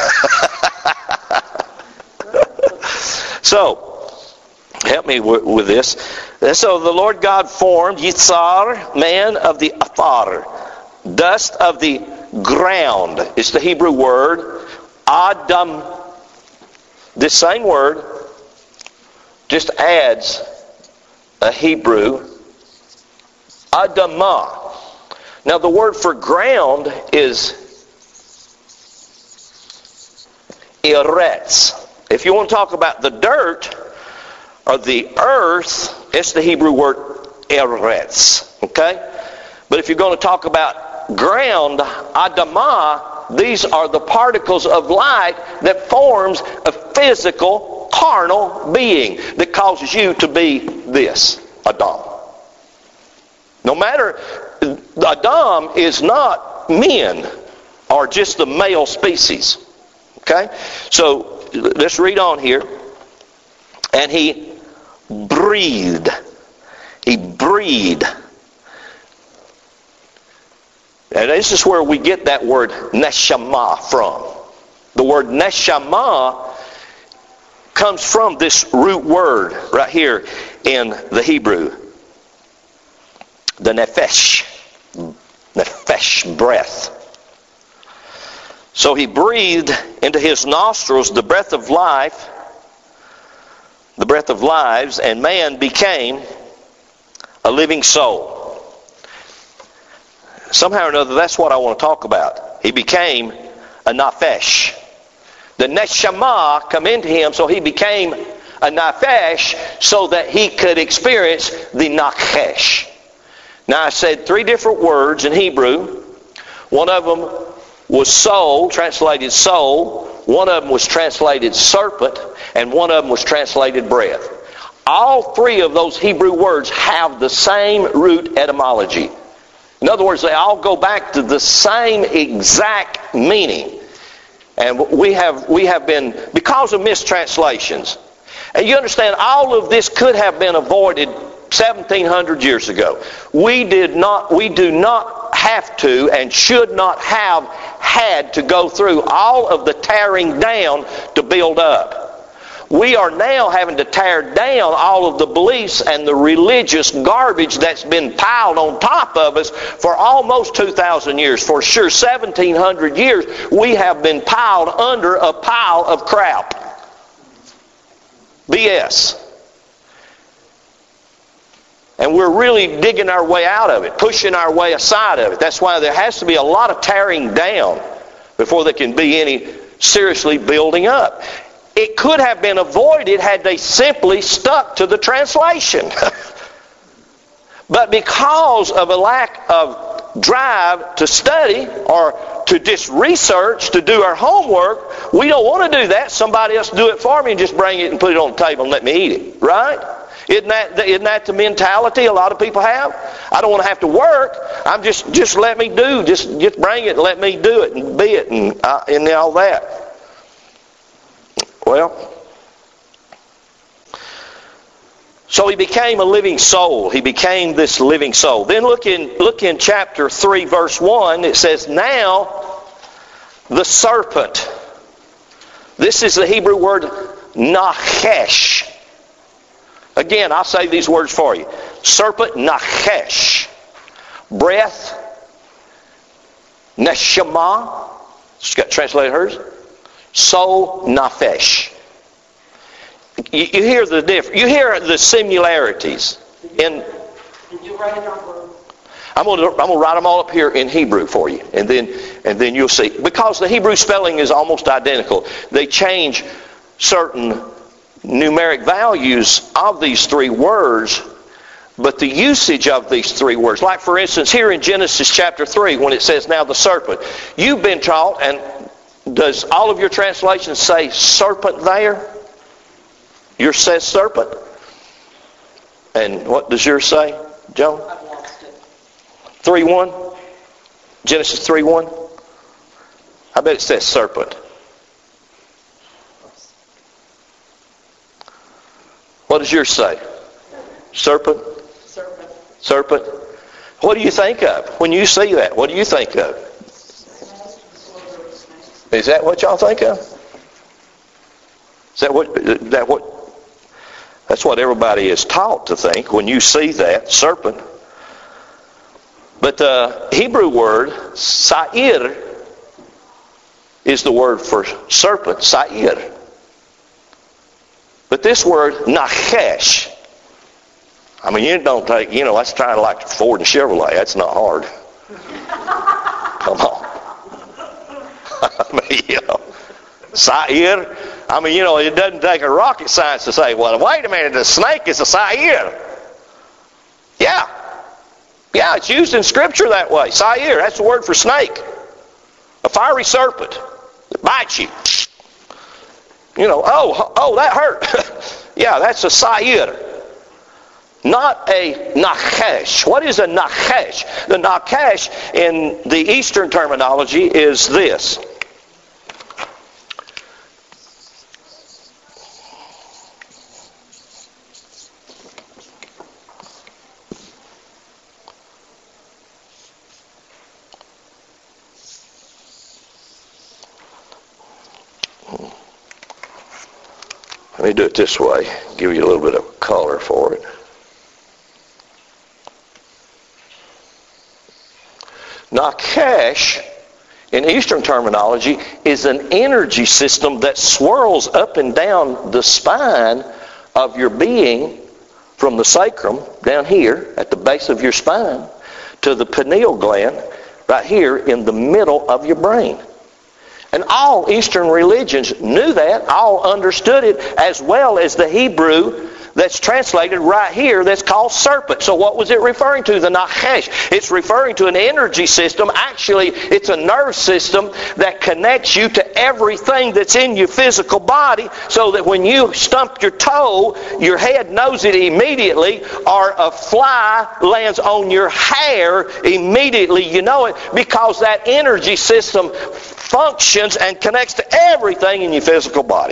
So, help me with this. So the Lord God formed Yitzar, man of the Afar, dust of the ground. It's the Hebrew word Adam. This same word just adds a Hebrew Adamah. Now the word for ground is Eretz. If you want to talk about the dirt or the earth, it's the Hebrew word Eretz. Okay? But if you're going to talk about ground, Adamah, these are the particles of light that forms a physical, carnal being that causes you to be this, Adam. No matter, Adam is not men or just the male species. Okay? So, let's read on here. And he breathed. He breathed. And this is where we get that word neshama from. The word neshama comes from this root word right here in the Hebrew. The nephesh. Nephesh, breath. So he breathed into his nostrils the breath of life, the breath of lives, and man became a living soul. Somehow or another, that's what I want to talk about. He became a nafesh. The neshama come into him, so he became a nafesh so that he could experience the nachesh. Now I said 3 different words in Hebrew. One of them was soul, translated soul. One of them was translated serpent. And one of them was translated breath. All 3 of those Hebrew words have the same root etymology. In other words, they all go back to the same exact meaning. And we have been, because of mistranslations. And you understand, all of this could have been avoided 1,700 years ago. We do not have to and should not have had to go through all of the tearing down to build up. We are now having to tear down all of the beliefs and the religious garbage that's been piled on top of us for almost 2,000 years. For sure, 1,700 years, we have been piled under a pile of crap. BS. And we're really digging our way out of it, pushing our way aside of it. That's why there has to be a lot of tearing down before there can be any seriously building up. It could have been avoided had they simply stuck to the translation. But because of a lack of drive to study or to just research, to do our homework, we don't want to do that. Somebody else do it for me and just bring it and put it on the table and let me eat it. Right? Isn't that the mentality a lot of people have? I don't want to have to work. I'm just let me do. Just bring it and let me do it and be it and all that. Well, so he became a living soul. He became this living soul. Then look in chapter 3, verse 1. It says, now the serpent. This is the Hebrew word nachesh. Again, I'll say these words for you. Serpent, nachesh. Breath, Neshama. She's got translated hers. Soul, nafesh. You hear the difference. You hear the similarities. Did you write it on Word? I'm going to write them all up here in Hebrew for you, and then you'll see. Because the Hebrew spelling is almost identical, they change certain numeric values of these three words, but the usage of these three words, like for instance here in Genesis chapter 3, when it says, now the serpent, you've been taught, and does all of your translations say serpent there? Yours says serpent. And what does yours say, Joan? I've lost it. 3:1? Genesis 3:1? I bet it says serpent. What does yours say? Serpent? Serpent. Serpent? What do you think of when you see that? What do you think of? Is that what y'all think of? Is that what? That's what everybody is taught to think when you see that, serpent. But the Hebrew word, sa'ir, is the word for serpent, sa'ir. But this word, nachesh, I mean, you don't take, that's kind of like Ford and Chevrolet. That's not hard. Come on. I mean, sa'ir. I mean, it doesn't take a rocket science to say, well, wait a minute, the snake is a sa'ir. Yeah, it's used in Scripture that way. Sa'ir, that's the word for snake. A fiery serpent that bites you. That hurt. Yeah, that's a sa'ir. Not a nachesh. What is a nachesh? The nachesh in the Eastern terminology is this. Let me do it this way, give you a little bit of color for it. Nachesh, in Eastern terminology, is an energy system that swirls up and down the spine of your being from the sacrum down here at the base of your spine to the pineal gland right here in the middle of your brain. And all Eastern religions knew that, all understood it, as well as the Hebrew that's translated right here that's called serpent. So what was it referring to? The nachesh. It's referring to an energy system. Actually, it's a nerve system that connects you to everything that's in your physical body, so that when you stump your toe, your head knows it immediately, or a fly lands on your hair, immediately you know it, because that energy system functions and connects to everything in your physical body.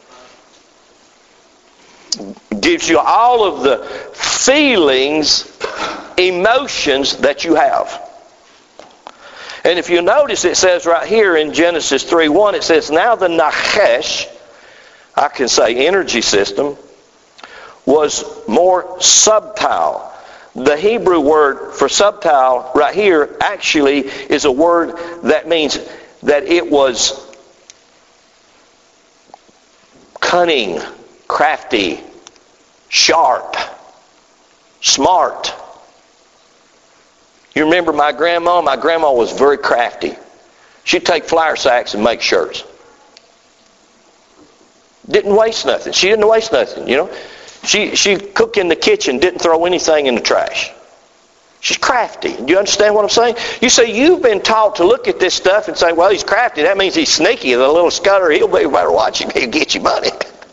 Gives you all of the feelings, emotions that you have. And if you notice, it says right here in Genesis 3:1, it says, now the nachesh, I can say energy system, was more subtile. The Hebrew word for subtile right here actually is a word that means that it was cunning, crafty, sharp, smart. You remember my grandma? My grandma was very crafty. She'd take flour sacks and make shirts. Didn't waste nothing. She didn't waste nothing, She cooked in the kitchen, didn't throw anything in the trash. She's crafty. Do you understand what I'm saying? You say you've been taught to look at this stuff and say, well, he's crafty. That means he's sneaky. The little scutter, he'll be better watch him. He'll get you money.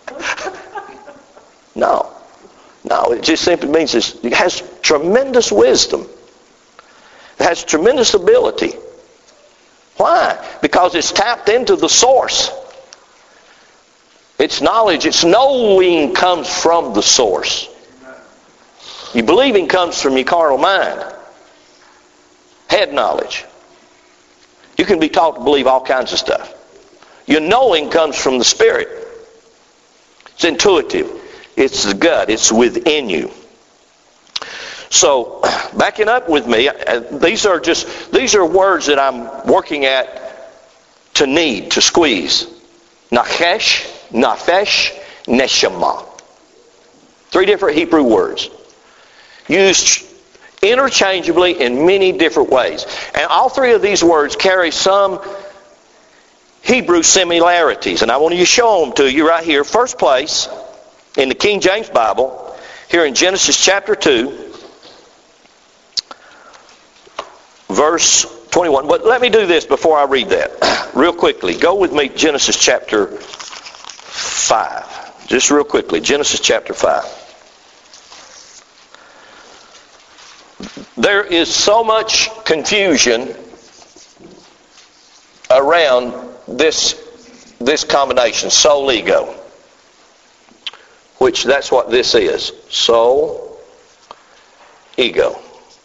No, it just simply means it has tremendous wisdom. It has tremendous ability. Why? Because it's tapped into the source. Its knowledge, its knowing comes from the source. Your believing comes from your carnal mind. Head knowledge. You can be taught to believe all kinds of stuff. Your knowing comes from the Spirit. It's intuitive. It's the gut. It's within you. So, backing up with me, these are words that I'm working at to knead, to squeeze. Nachesh, nafesh, neshama. 3 different Hebrew words. Used interchangeably in many different ways. And all 3 of these words carry some Hebrew similarities. And I want to show them to you right here. First place, in the King James Bible, here in Genesis chapter 2, verse 21. But let me do this before I read that. Real quickly. Go with me, Genesis chapter 5. Just real quickly. Genesis chapter 5. There is so much confusion around this combination, soul, ego. Which that's what this is. Soul, ego.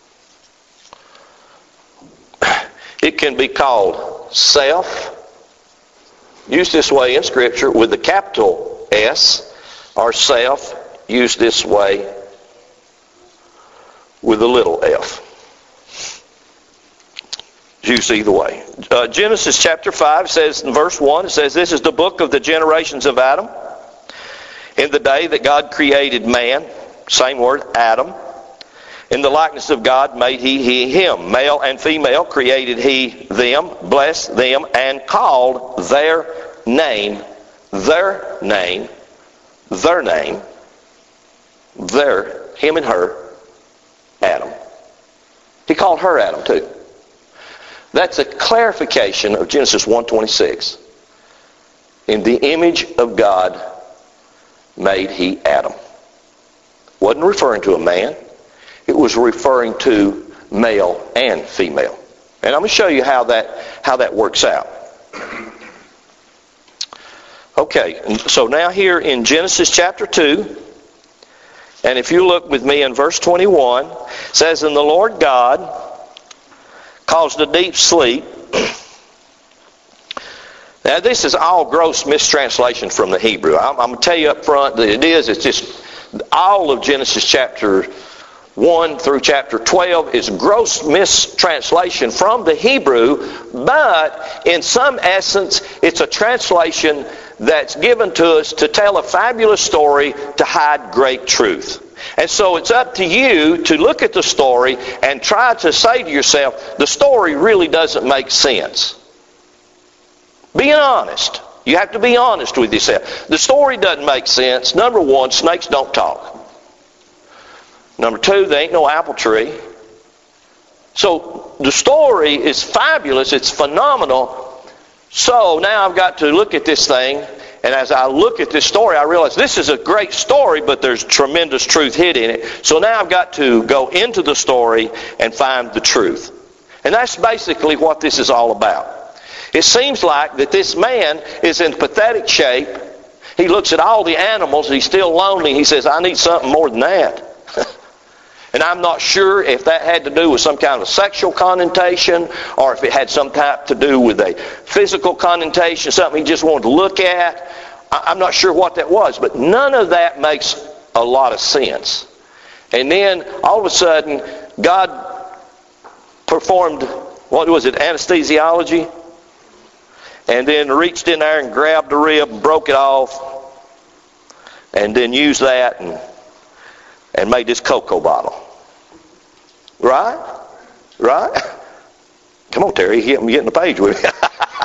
It can be called self, used this way in Scripture with the capital S, or self, used this way with a little f. Used either way. Genesis chapter 5 says in verse 1, it says, "This is the book of the generations of Adam. In the day that God created man," same word, Adam, "in the likeness of God made he him. Male and female created he them, blessed them, and called their name, him and her, Adam." He called her Adam too. That's a clarification of Genesis 1:26. "In the image of God made he Adam." Wasn't referring to a man. It was referring to male and female. And I'm going to show you how that works out. Okay, so now here in Genesis chapter 2, and if you look with me in verse 21, it says, "And the Lord God caused a deep sleep." Now this is all gross mistranslation from the Hebrew. I'm going to tell you up front that it's just all of Genesis chapter 1 through chapter 12 is gross mistranslation from the Hebrew, but in some essence it's a translation that's given to us to tell a fabulous story to hide great truth. And so it's up to you to look at the story and try to say to yourself, the story really doesn't make sense. Being honest. You have to be honest with yourself. The story doesn't make sense. Number 1, snakes don't talk. Number 2, there ain't no apple tree. So the story is fabulous. It's phenomenal. So now I've got to look at this thing. And as I look at this story, I realize this is a great story, but there's tremendous truth hidden in it. So now I've got to go into the story and find the truth. And that's basically what this is all about. It seems like that this man is in pathetic shape. He looks at all the animals. He's still lonely. He says, "I need something more than that." And I'm not sure if that had to do with some kind of sexual connotation or if it had some type to do with a physical connotation, something he just wanted to look at. I'm not sure what that was, but none of that makes a lot of sense. And then all of a sudden, God performed, what was it, anesthesiology? And then reached in there and grabbed the rib, broke it off, and then used that and made this cocoa bottle. Right? Right? Come on, Terry, I'm getting the page with you.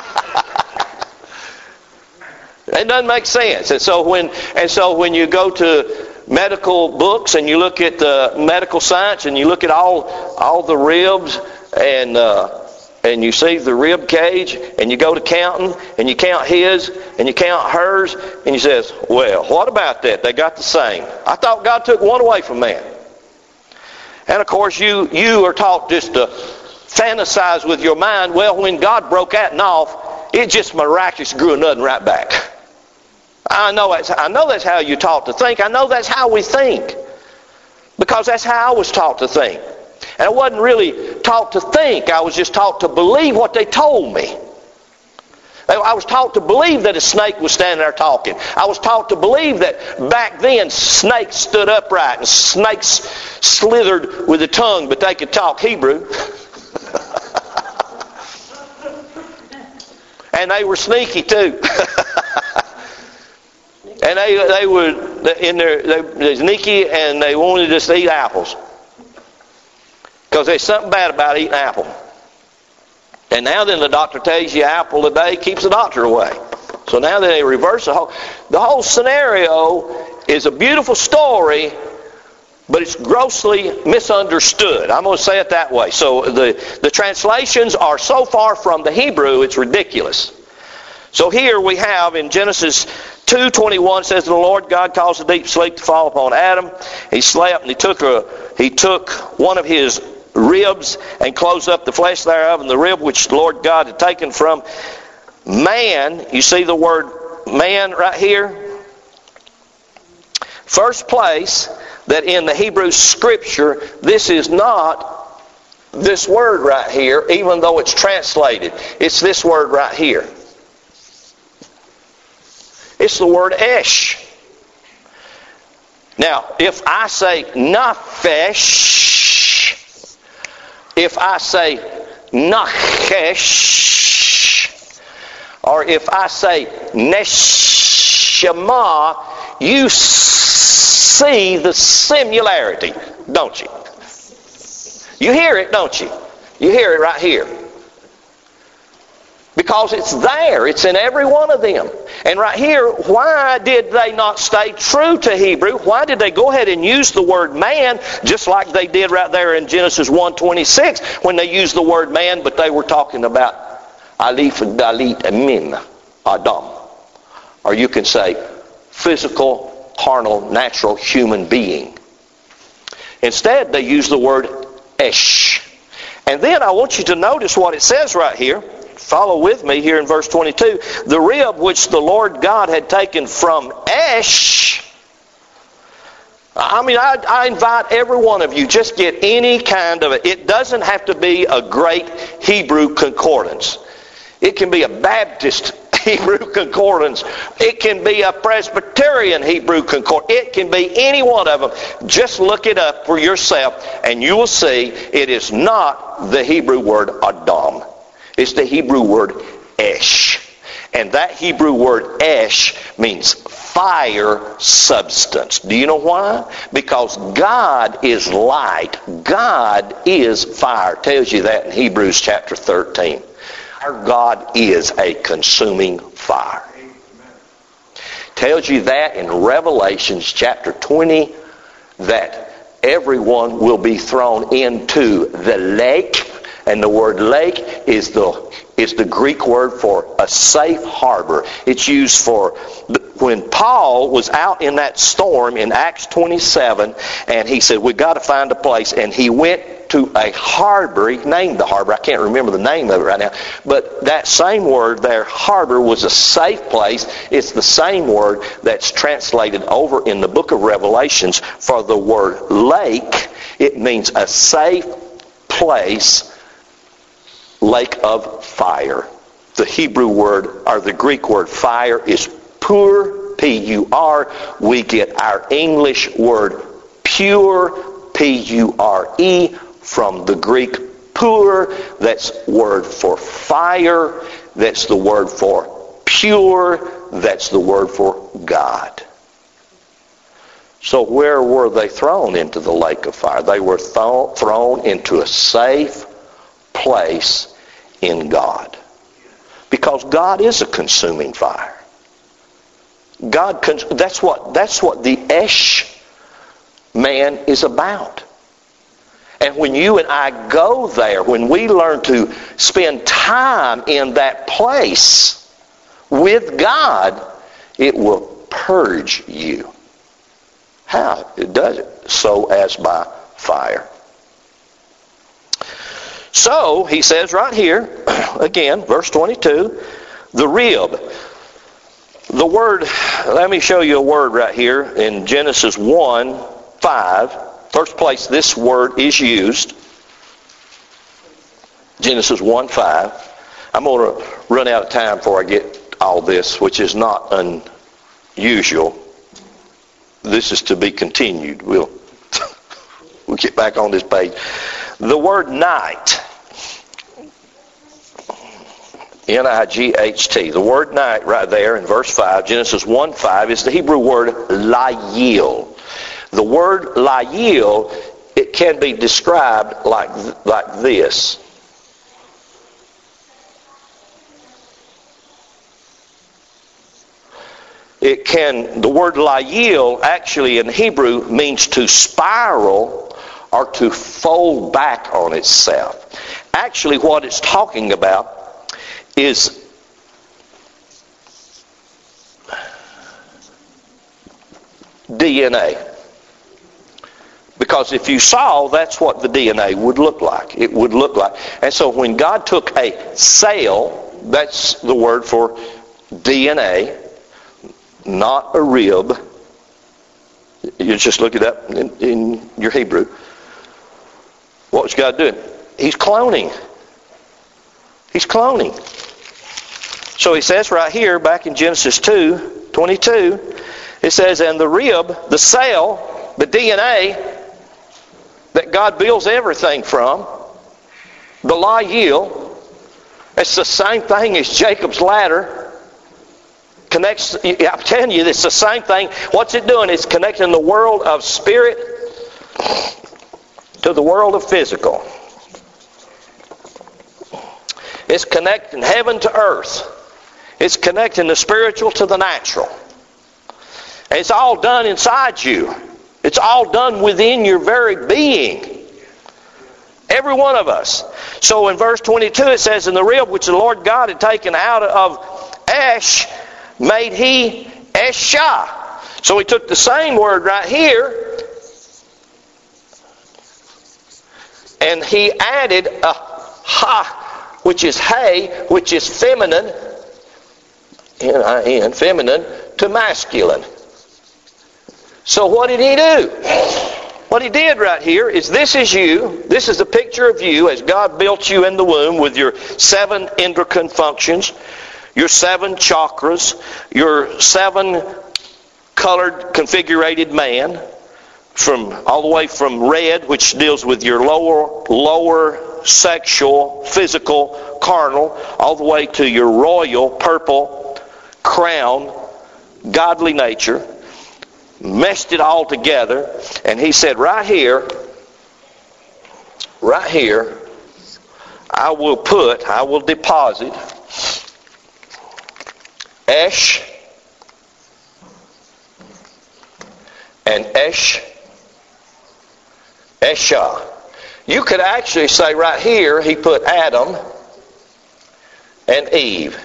It doesn't make sense. And so when you go to medical books and you look at the medical science and you look at all the ribs and you see the rib cage and you go to counting and you count his and you count hers and you says, "Well, what about that? They got the same. I thought God took one away from man." And of course you are taught just to fantasize with your mind, well, when God broke that off, it just miraculously grew another right back. I know that's how you're taught to think. I know that's how we think. Because that's how I was taught to think. And I wasn't really taught to think. I was just taught to believe what they told me. I was taught to believe that a snake was standing there talking. I was taught to believe that back then snakes stood upright and snakes slithered with a tongue, but they could talk Hebrew. And they were sneaky too. And they were sneaky, and they wanted us to eat apples. Because there's something bad about eating apple. And now then the doctor tells you apple a day keeps the doctor away. So now they reverse the whole scenario is a beautiful story, but it's grossly misunderstood. I'm going to say it that way. So the translations are so far from the Hebrew, it's ridiculous. So here we have in Genesis 2:21 says, the Lord God caused a deep sleep to fall upon Adam. He slept, and he took one of his ribs and closed up the flesh thereof, and the rib which the Lord God had taken from man. You see the word man right here? First place that in the Hebrew Scripture, this is not this word right here, even though it's translated. It's this word right here. It's the word esh. Now, if I say nafesh, if I say nachesh, or if I say neshama, you see the similarity, don't you? You hear it, don't you? You hear it right here. Because it's there. It's in every one of them. And right here, why did they not stay true to Hebrew? Why did they go ahead and use the word man, just like they did right there in Genesis 1:26, when they used the word man, but they were talking about Aleph, Dalit, and Mim, Adam. Or you can say physical, carnal, natural human being. Instead, they use the word esh. And then I want you to notice what it says right here. Follow with me here in verse 22. The rib which the Lord God had taken from esh. I invite every one of you, just get any kind of it doesn't have to be a great Hebrew concordance. It can be a Baptist Hebrew concordance. It can be a Presbyterian Hebrew concordance. It can be any one of them. Just look it up for yourself and you will see it is not the Hebrew word Adam. It's the Hebrew word esh. And that Hebrew word esh means fire substance. Do you know why? Because God is light. God is fire. It tells you that in Hebrews chapter 13. Our God is a consuming fire. Tells you that in Revelations chapter 20 that everyone will be thrown into the lake. And the word lake is the Greek word for a safe harbor. It's used for when Paul was out in that storm in Acts 27, and he said, we've got to find a place. And he went to a harbor. He named the harbor. I can't remember the name of it right now. But that same word there, harbor, was a safe place. It's the same word that's translated over in the book of Revelations for the word lake. It means a safe place, lake of fire. The Hebrew word, or the Greek word fire, is pur, P-U-R. We get our English word pure, P-U-R-E, from the Greek pur. That's word for fire. That's the word for pure. That's the word for God. So where were they thrown into the lake of fire? They were thrown into a safe place in God. Because God is a consuming fire. That's what the Esh man is about. And when you and I go there, when we learn to spend time in that place with God, it will purge you. How? It does it. So as by fire. So, he says right here, again, verse 22, the rib. The word, let me show you a word right here in Genesis 1:5. First place this word is used. Genesis 1:5. I'm going to run out of time before I get all this, which is not unusual. This is to be continued. We'll get back on this page. The word night, N-I-G-H-T. The word night right there in verse 5, Genesis 1:5, is the Hebrew word layil. The word layil, it can be described like this. The word layil actually in Hebrew means to spiral or to fold back on itself. Actually, what it's talking about is DNA. Because if you saw, that's what the DNA would look like. It would look like. And so when God took a cell, that's the word for DNA, not a rib. You just look it up in your Hebrew. What was God doing? He's cloning. He's cloning. So he says right here, back in Genesis 2:22, it says, and the rib, the cell, the DNA that God builds everything from, the layil, it's the same thing as Jacob's ladder. Connects, I'm telling you, it's the same thing. What's it doing? It's connecting the world of spirit to the world of physical. It's connecting heaven to earth. It's connecting the spiritual to the natural. And it's all done inside you. It's all done within your very being. Every one of us. So in verse 22 it says, and the rib which the Lord God had taken out of Ash made he Eshah. So he took the same word right here and he added a ha, which is hey, which is feminine, N-I-N, feminine, to masculine. So what did he do? What he did right here is this is you. This is the picture of you as God built you in the womb with your 7 endocrine functions, your 7 chakras, your 7 colored configurated man, from all the way from red, which deals with your lower sexual, physical, carnal, all the way to your royal, purple, crown, godly nature. Meshed it all together, and he said right here, I will deposit Esh and Eshah. You could actually say right here, he put Adam and Eve.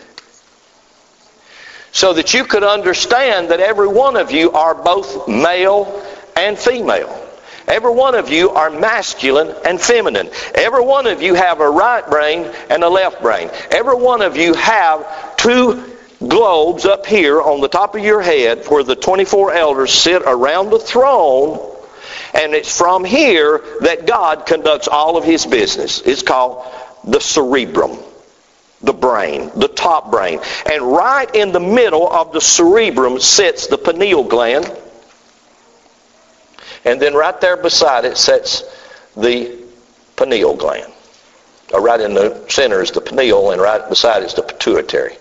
So that you could understand that every one of you are both male and female. Every one of you are masculine and feminine. Every one of you have a right brain and a left brain. Every one of you have 2 globes up here on the top of your head where the 24 elders sit around the throne, and it's from here that God conducts all of his business. It's called the cerebrum. The brain, the top brain. And right in the middle of the cerebrum sits the pineal gland. And then right there beside it sits the pineal gland. Right in the center is the pineal, and right beside it is the pituitary.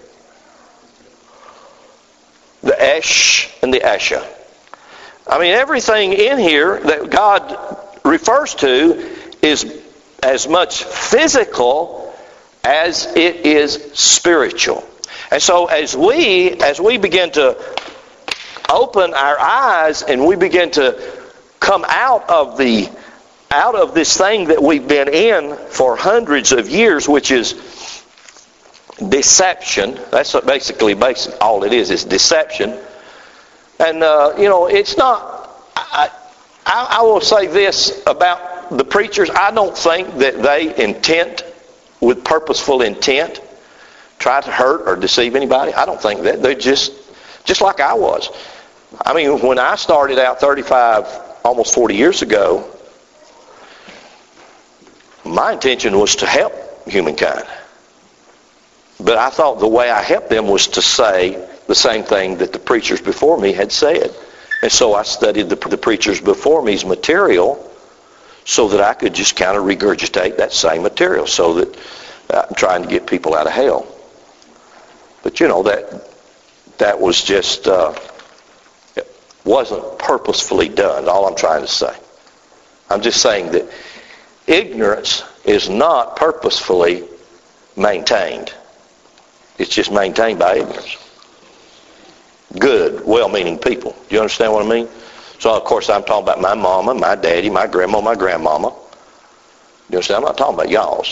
The Esh and the Asha. I mean, everything in here that God refers to is as much physical as it is spiritual. And so as we begin to open our eyes and we begin to come out of this thing that we've been in for hundreds of years, which is deception. That's what basically all it is deception. And it's not. I will say this about the preachers. I don't think that they with purposeful intent, try to hurt or deceive anybody. I don't think that. They're just like I was. I mean, when I started out 35, almost 40 years ago, my intention was to help humankind. But I thought the way I helped them was to say the same thing that the preachers before me had said. And so I studied the preachers before me's material so that I could just kind of regurgitate that same material, so that I'm trying to get people out of hell. But you know, that was just, it wasn't purposefully done, all I'm trying to say. I'm just saying that ignorance is not purposefully maintained. It's just maintained by ignorance. Good, well-meaning people. Do you understand what I mean? So, of course, I'm talking about my mama, my daddy, my grandma, my grandmama. You understand? I'm not talking about y'all's.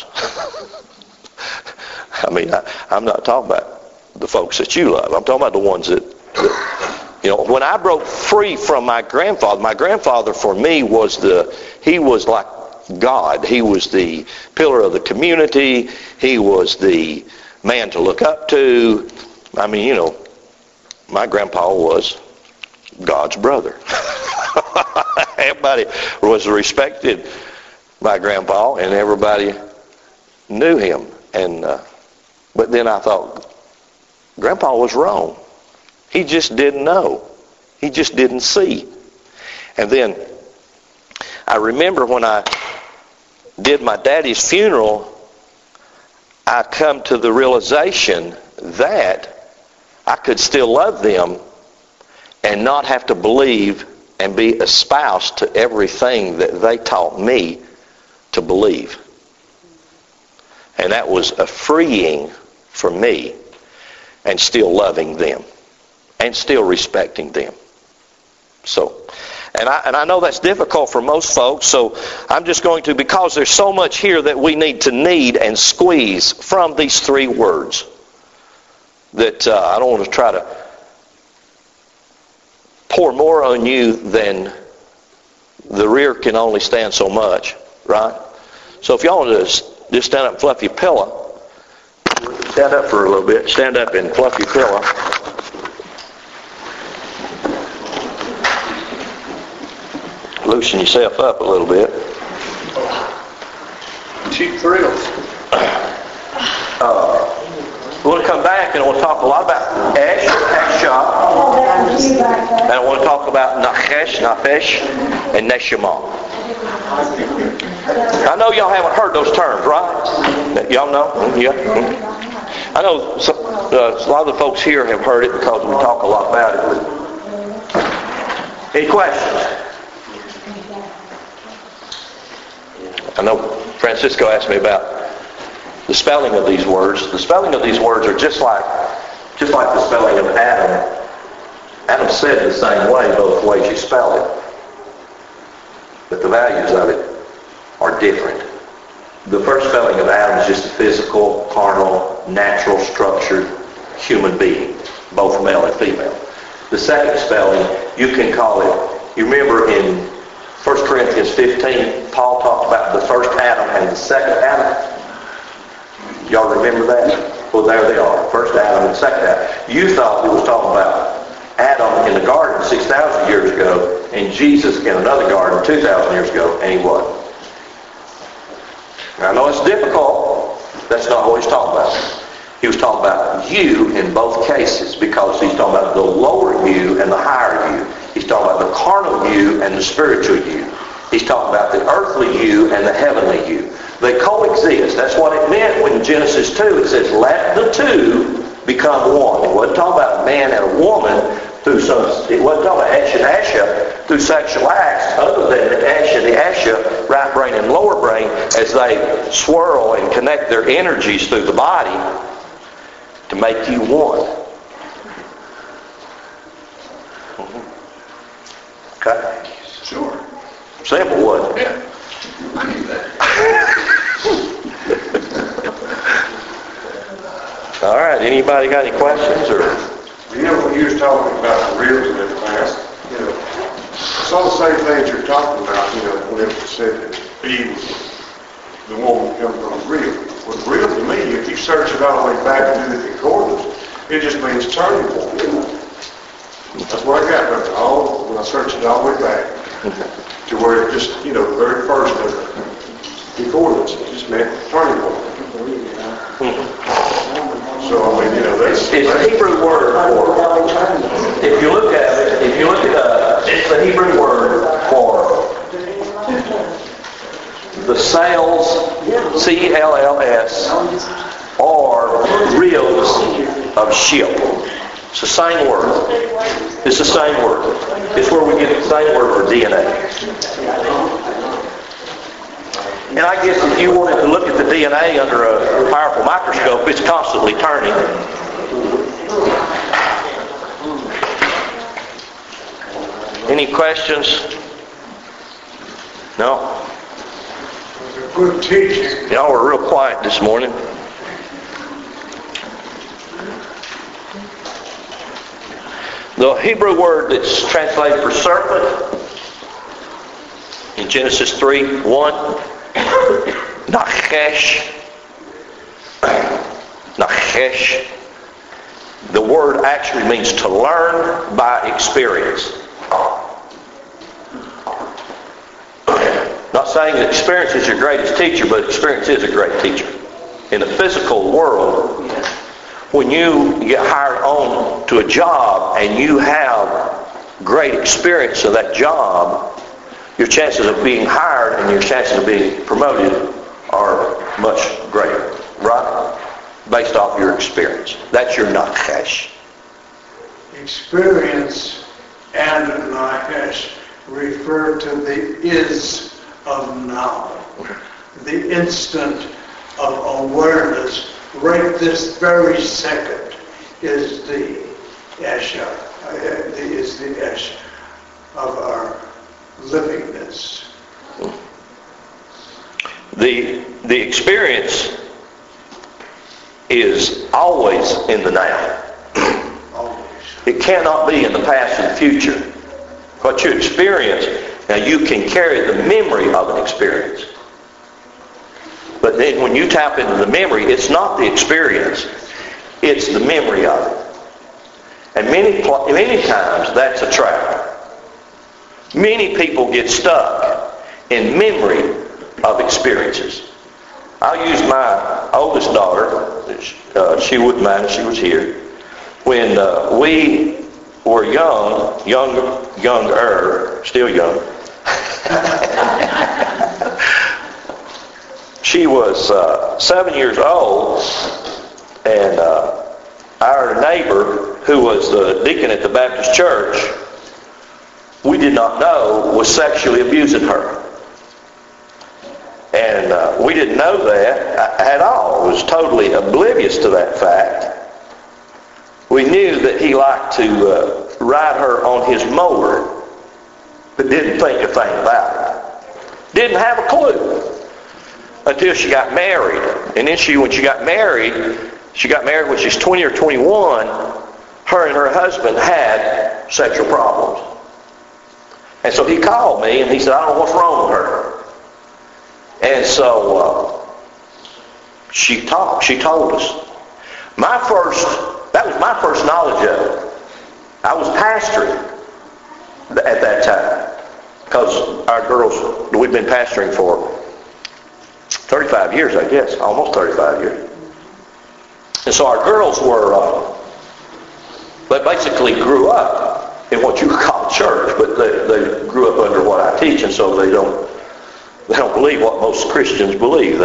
I mean, I'm not talking about the folks that you love. I'm talking about the ones that, you know, when I broke free from my grandfather for me he was like God. He was the pillar of the community. He was the man to look up to. I mean, you know, my grandpa was God's brother. Everybody was respected my grandpa, and everybody knew him. And but then I thought, Grandpa was wrong. He just didn't know. He just didn't see. And then I remember when I did my daddy's funeral, I come to the realization that I could still love them and not have to believe and be espoused to everything that they taught me to believe. And that was a freeing for me, and still loving them and still respecting them. So, and I know that's difficult for most folks, so I'm just going to, because there's so much here that we need and squeeze from these three words, that I don't want to try to pour more on you than the rear can only stand so much, right? So if y'all want to just stand up and fluff your pillow, stand up for a little bit, stand up and fluff your pillow. Loosen yourself up a little bit. Cheap thrills. We're going to come back and I want to talk a lot about Esh, Hashah, and I want to talk about Nachesh, Nafesh, and Neshama. I know y'all haven't heard those terms, right? Y'all know? Yeah. I know a lot of the folks here have heard it because we talk a lot about it. Any questions? I know Francisco asked me about the spelling of these words. The spelling of these words are just like the spelling of Adam. Adam said the same way, both ways you spell it. But the values of it are different. The first spelling of Adam is just a physical, carnal, natural, structured human being, both male and female. The second spelling, you can call it, you remember in 1 Corinthians 15, Paul talked about the first Adam and the second Adam. Y'all remember that? Well, there they are. First Adam and second Adam. You thought we was talking about Adam in the garden 6,000 years ago and Jesus in another garden 2,000 years ago, and he wasn't. Now, I know it's difficult. That's not what he's talking about. He was talking about you in both cases, because he's talking about the lower you and the higher you. He's talking about the carnal you and the spiritual you. He's talking about the earthly you and the heavenly you. They coexist. That's what it meant when Genesis 2, it says, let the two become one. It wasn't talking about a man and a woman through it wasn't talking about Esh and Asha through sexual acts, other than the Esh and the Asha, right brain and lower brain, as they swirl and connect their energies through the body to make you one. Okay? Sure. Simple, wasn't it? Yeah. I knew that. All right. Anybody got any questions? Or You know, when you was talking about the reels and everything, you know, it's all the same things you're talking about, you know, when it said that Eve was the woman come from the reel. Well, the reel to me, if you search it all the way back into the concordance, it just means turning point. That's what I got from it. When I searched it all the way back to where it just, you know, the very first of the concordance, it just meant turning point. it's the Hebrew word for, if you look at it up, it's the Hebrew word for the sails, C-E-L-L-S, or reels of ship. It's the same word. It's the same word. It's where we get the same word for DNA. And I guess if you wanted to look at the DNA under a powerful microscope, it's constantly turning. Any questions? No? Good teaching. Y'all were real quiet this morning. The Hebrew word that's translated for serpent in Genesis 3:1, Nachesh. Nachesh. The word actually means to learn by experience. Not saying that experience is your greatest teacher, but experience is a great teacher. In the physical world, when you get hired on to a job and you have great experience of that job, your chances of being hired and your chances of being promoted are much greater, right? Based off your experience. That's your nachesh. Experience and nachesh refer to the is of now. The instant of awareness right this very second is the esha, is the esh of our livingness. The experience is always in the now. Always. It cannot be in the past and future. What you experience, now you can carry the memory of an experience. But then when you tap into the memory, it's not the experience, it's the memory of it. And many times that's a trap. Many people get stuck in memory of experiences. I'll use my oldest daughter. She wouldn't mind if she was here. When we were younger, still young. She was 7 years old, and our neighbor, who was the deacon at the Baptist church, we did not know was sexually abusing her. And we didn't know that at all. Was totally oblivious to that fact. We knew that he liked to ride her on his mower, but didn't think a thing about it. Didn't have a clue until she got married. And then when she got married when she was 20 or 21, her and her husband had sexual problems. And so he called me and he said, I don't know what's wrong with her. And so she talked. She told us. That was my first knowledge of it. I was pastoring at that time because our girls, we'd been pastoring for 35 years, I guess, almost 35 years. And so our girls were, they basically grew up in what you would call church, but they grew up under what I teach, and so they don't believe what most Christians believe.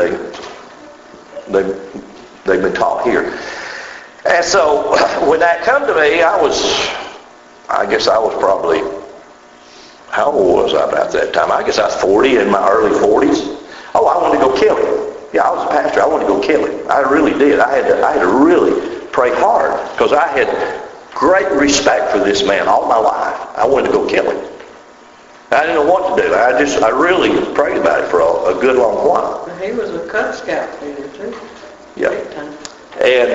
They've been taught here. And so when that come to me, I guess I was probably, how old was I about that time? I guess I was 40, in my early 40s. Oh, I wanted to go kill him. Yeah, I was a pastor. I wanted to go kill him. I really did. I had to really pray hard because I had great respect for this man all my life. I wanted to go kill him. I didn't know what to do. I really prayed about it for a good long while. He was a Cub Scout leader too. Yeah. And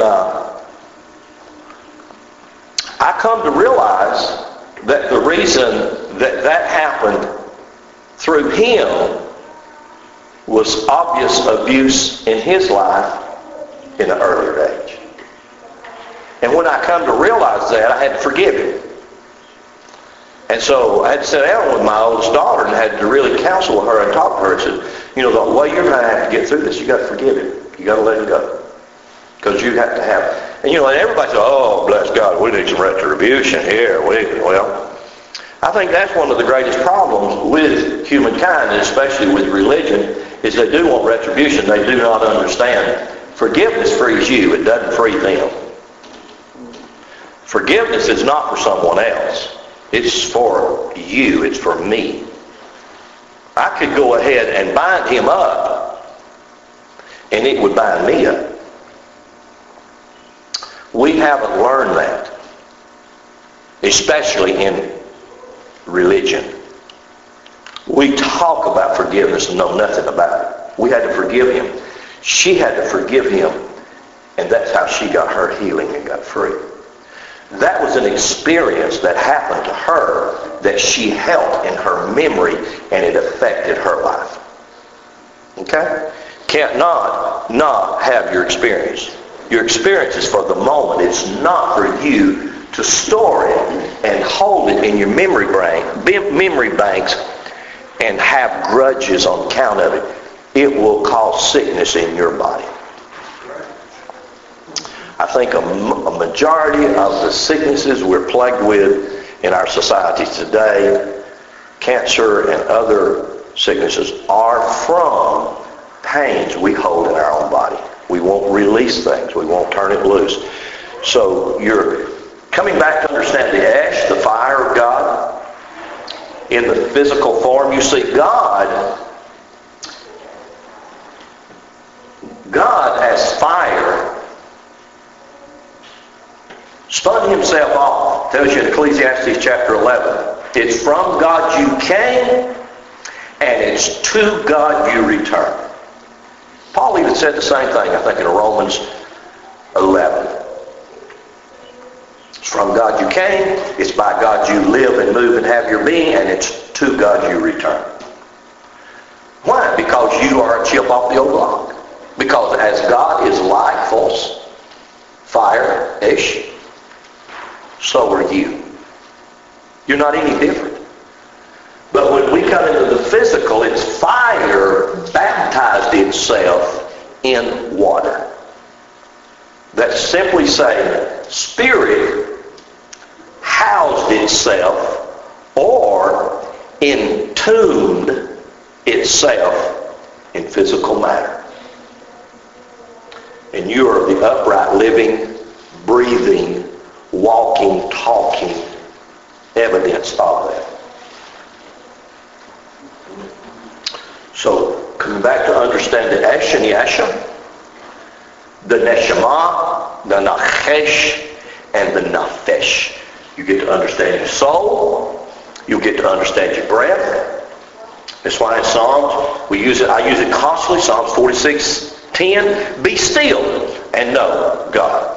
I come to realize that the reason that happened through him was obvious abuse in his life in an earlier age. And when I come to realize that, I had to forgive him. And so I had to sit down with my oldest daughter and had to really counsel her and talk to her and said, the way you're going to have to get through this, you got to forgive him. You got to let it go. Because you have to have And and everybody says, oh, bless God, we need some retribution here. Well, I think that's one of the greatest problems with humankind, and especially with religion, is they do want retribution. They do not understand. Forgiveness frees you. It doesn't free them. Forgiveness is not for someone else. It's for you. It's for me. I could go ahead and bind him up, and it would bind me up. We haven't learned that, especially in religion. We talk about forgiveness and know nothing about it. We had to forgive him. She had to forgive him, and that's how she got her healing and got free. That was an experience that happened to her that she held in her memory, and it affected her life. Okay? Can't not have your experience. Your experience is for the moment. It's not for you to store it and hold it in your memory banks and have grudges on account of it. It will cause sickness in your body. I think a majority of the sicknesses we're plagued with in our society today, cancer and other sicknesses, are from pains we hold in our own body. We won't release things. We won't turn it loose. So you're coming back to understand the ash, the fire of God, in the physical form. You see, God as fire spun himself off. Tells you in Ecclesiastes chapter 11. It's from God you came, and it's to God you return. Paul even said the same thing, I think, in Romans 11. It's from God you came, it's by God you live and move and have your being, and it's to God you return. Why? Because you are a chip off the old block. Because as God is lifeless, fire-ish, so are you. You're not any different. But when we come into the physical, it's fire baptized itself in water. That's simply saying spirit housed itself or entombed itself in physical matter. And you are the upright, living, breathing, walking, talking evidence of that. So, coming back to understand the Esh and Yasha, the Neshama, the Nachesh, and the Nafesh. You get to understand your soul. You get to understand your breath. That's why in Psalms, I use it constantly. Psalms 46:10. Be still and know God.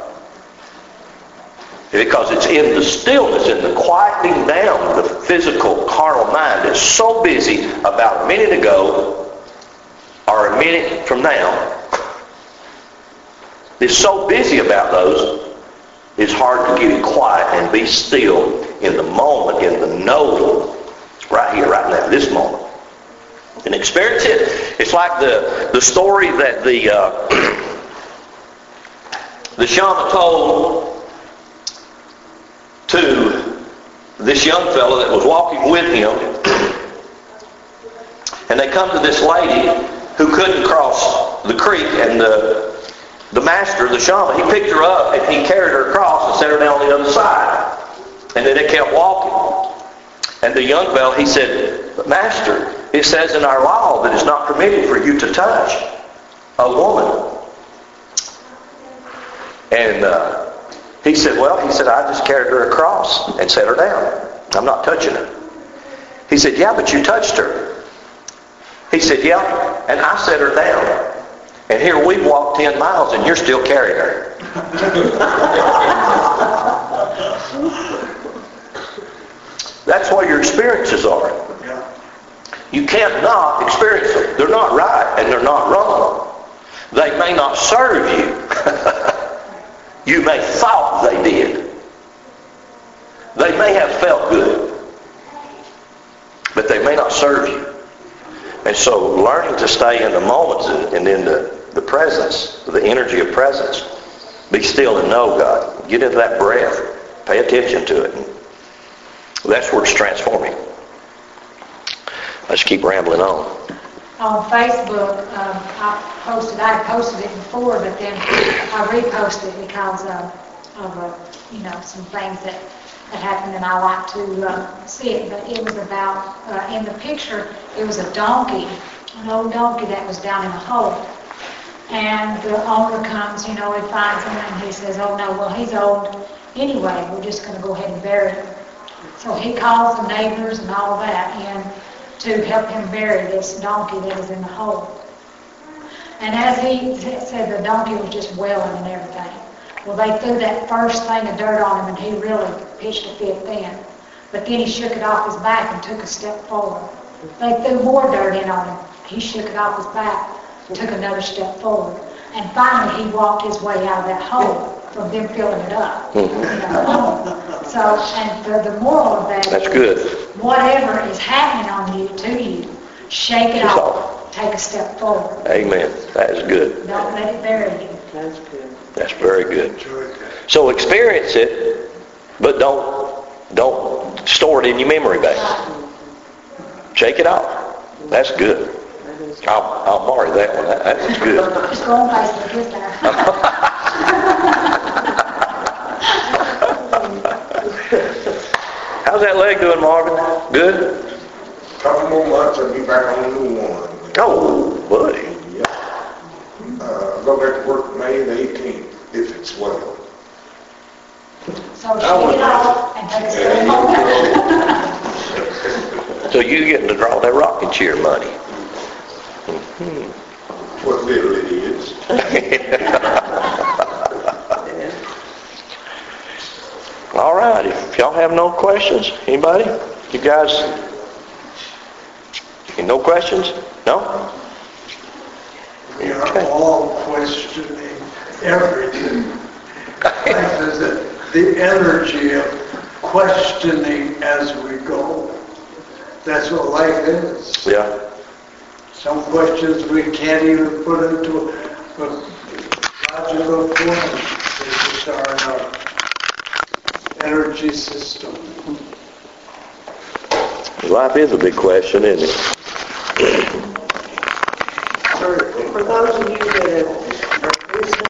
Because it's in the stillness, in the quieting down of the physical, carnal mind that's so busy about a minute ago or a minute from now. It's so busy about those, it's hard to get it quiet and be still in the moment, in the know, right here, right now, this moment. And experience it. It's like the story that the shaman told to this young fellow that was walking with him. And they come to this lady who couldn't cross the creek, and the master, the shaman, he picked her up and he carried her across and set her down on the other side. And then they kept walking. And the young fellow, he said, "But Master, it says in our law that it's not permitted for you to touch a woman." And he said, I just carried her across and set her down. I'm not touching her. He said, "Yeah, but you touched her." He said, "Yeah, and I set her down. And here we've walked 10 miles and you're still carrying her." That's what your experiences are. You can't not experience them. They're not right and they're not wrong. They may not serve you. You may thought they did. They may have felt good. But they may not serve you. And so learning to stay in the moments and in the presence, the energy of presence, Be still and know God. Get into that breath. Pay attention to it. That's where it's transforming. Let's keep rambling on. On Facebook, I had posted it before, but then I reposted it because of some things that happened, and I like to see it. But it was about, in the picture, it was a donkey, an old donkey that was down in a hole. And the owner comes, he finds him, and he says, oh no, well, he's old anyway, we're just going to go ahead and bury him. So he calls the neighbors and all that in to help him bury this donkey that was in the hole. And as he said, the donkey was just wailing and everything. Well, they threw that first thing of dirt on him, and he really pitched a fit then. But then he shook it off his back and took a step forward. They threw more dirt in on him. He shook it off his back, took another step forward. And finally, he walked his way out of that hole from them filling it up. So, and the moral of that That's is, good. whatever is happening to you, shake it off. Take a step forward. Amen. That is good. Don't let it bury you. That's good. That's very good. So experience it, but don't store it in your memory bank. Shake it off. That's good. I'll borrow that one. That one's good. Just go on Facebook, get there. How's that leg doing, Marvin? Good? Couple more months, I'll be back on the new one. Oh, buddy. I'll go back to work May the 18th, if it's well. So shake it off and take a step forward. So you getting to draw that rocking chair money. What little it is. All right. If y'all have no questions, anybody? You guys? No questions? No? We are all questioning everything. Life is the energy of questioning as we go. That's what life is. Yeah. Some questions we can't even put into a logical form. They just are in our energy system. Life is a big question, isn't it? For those of you that have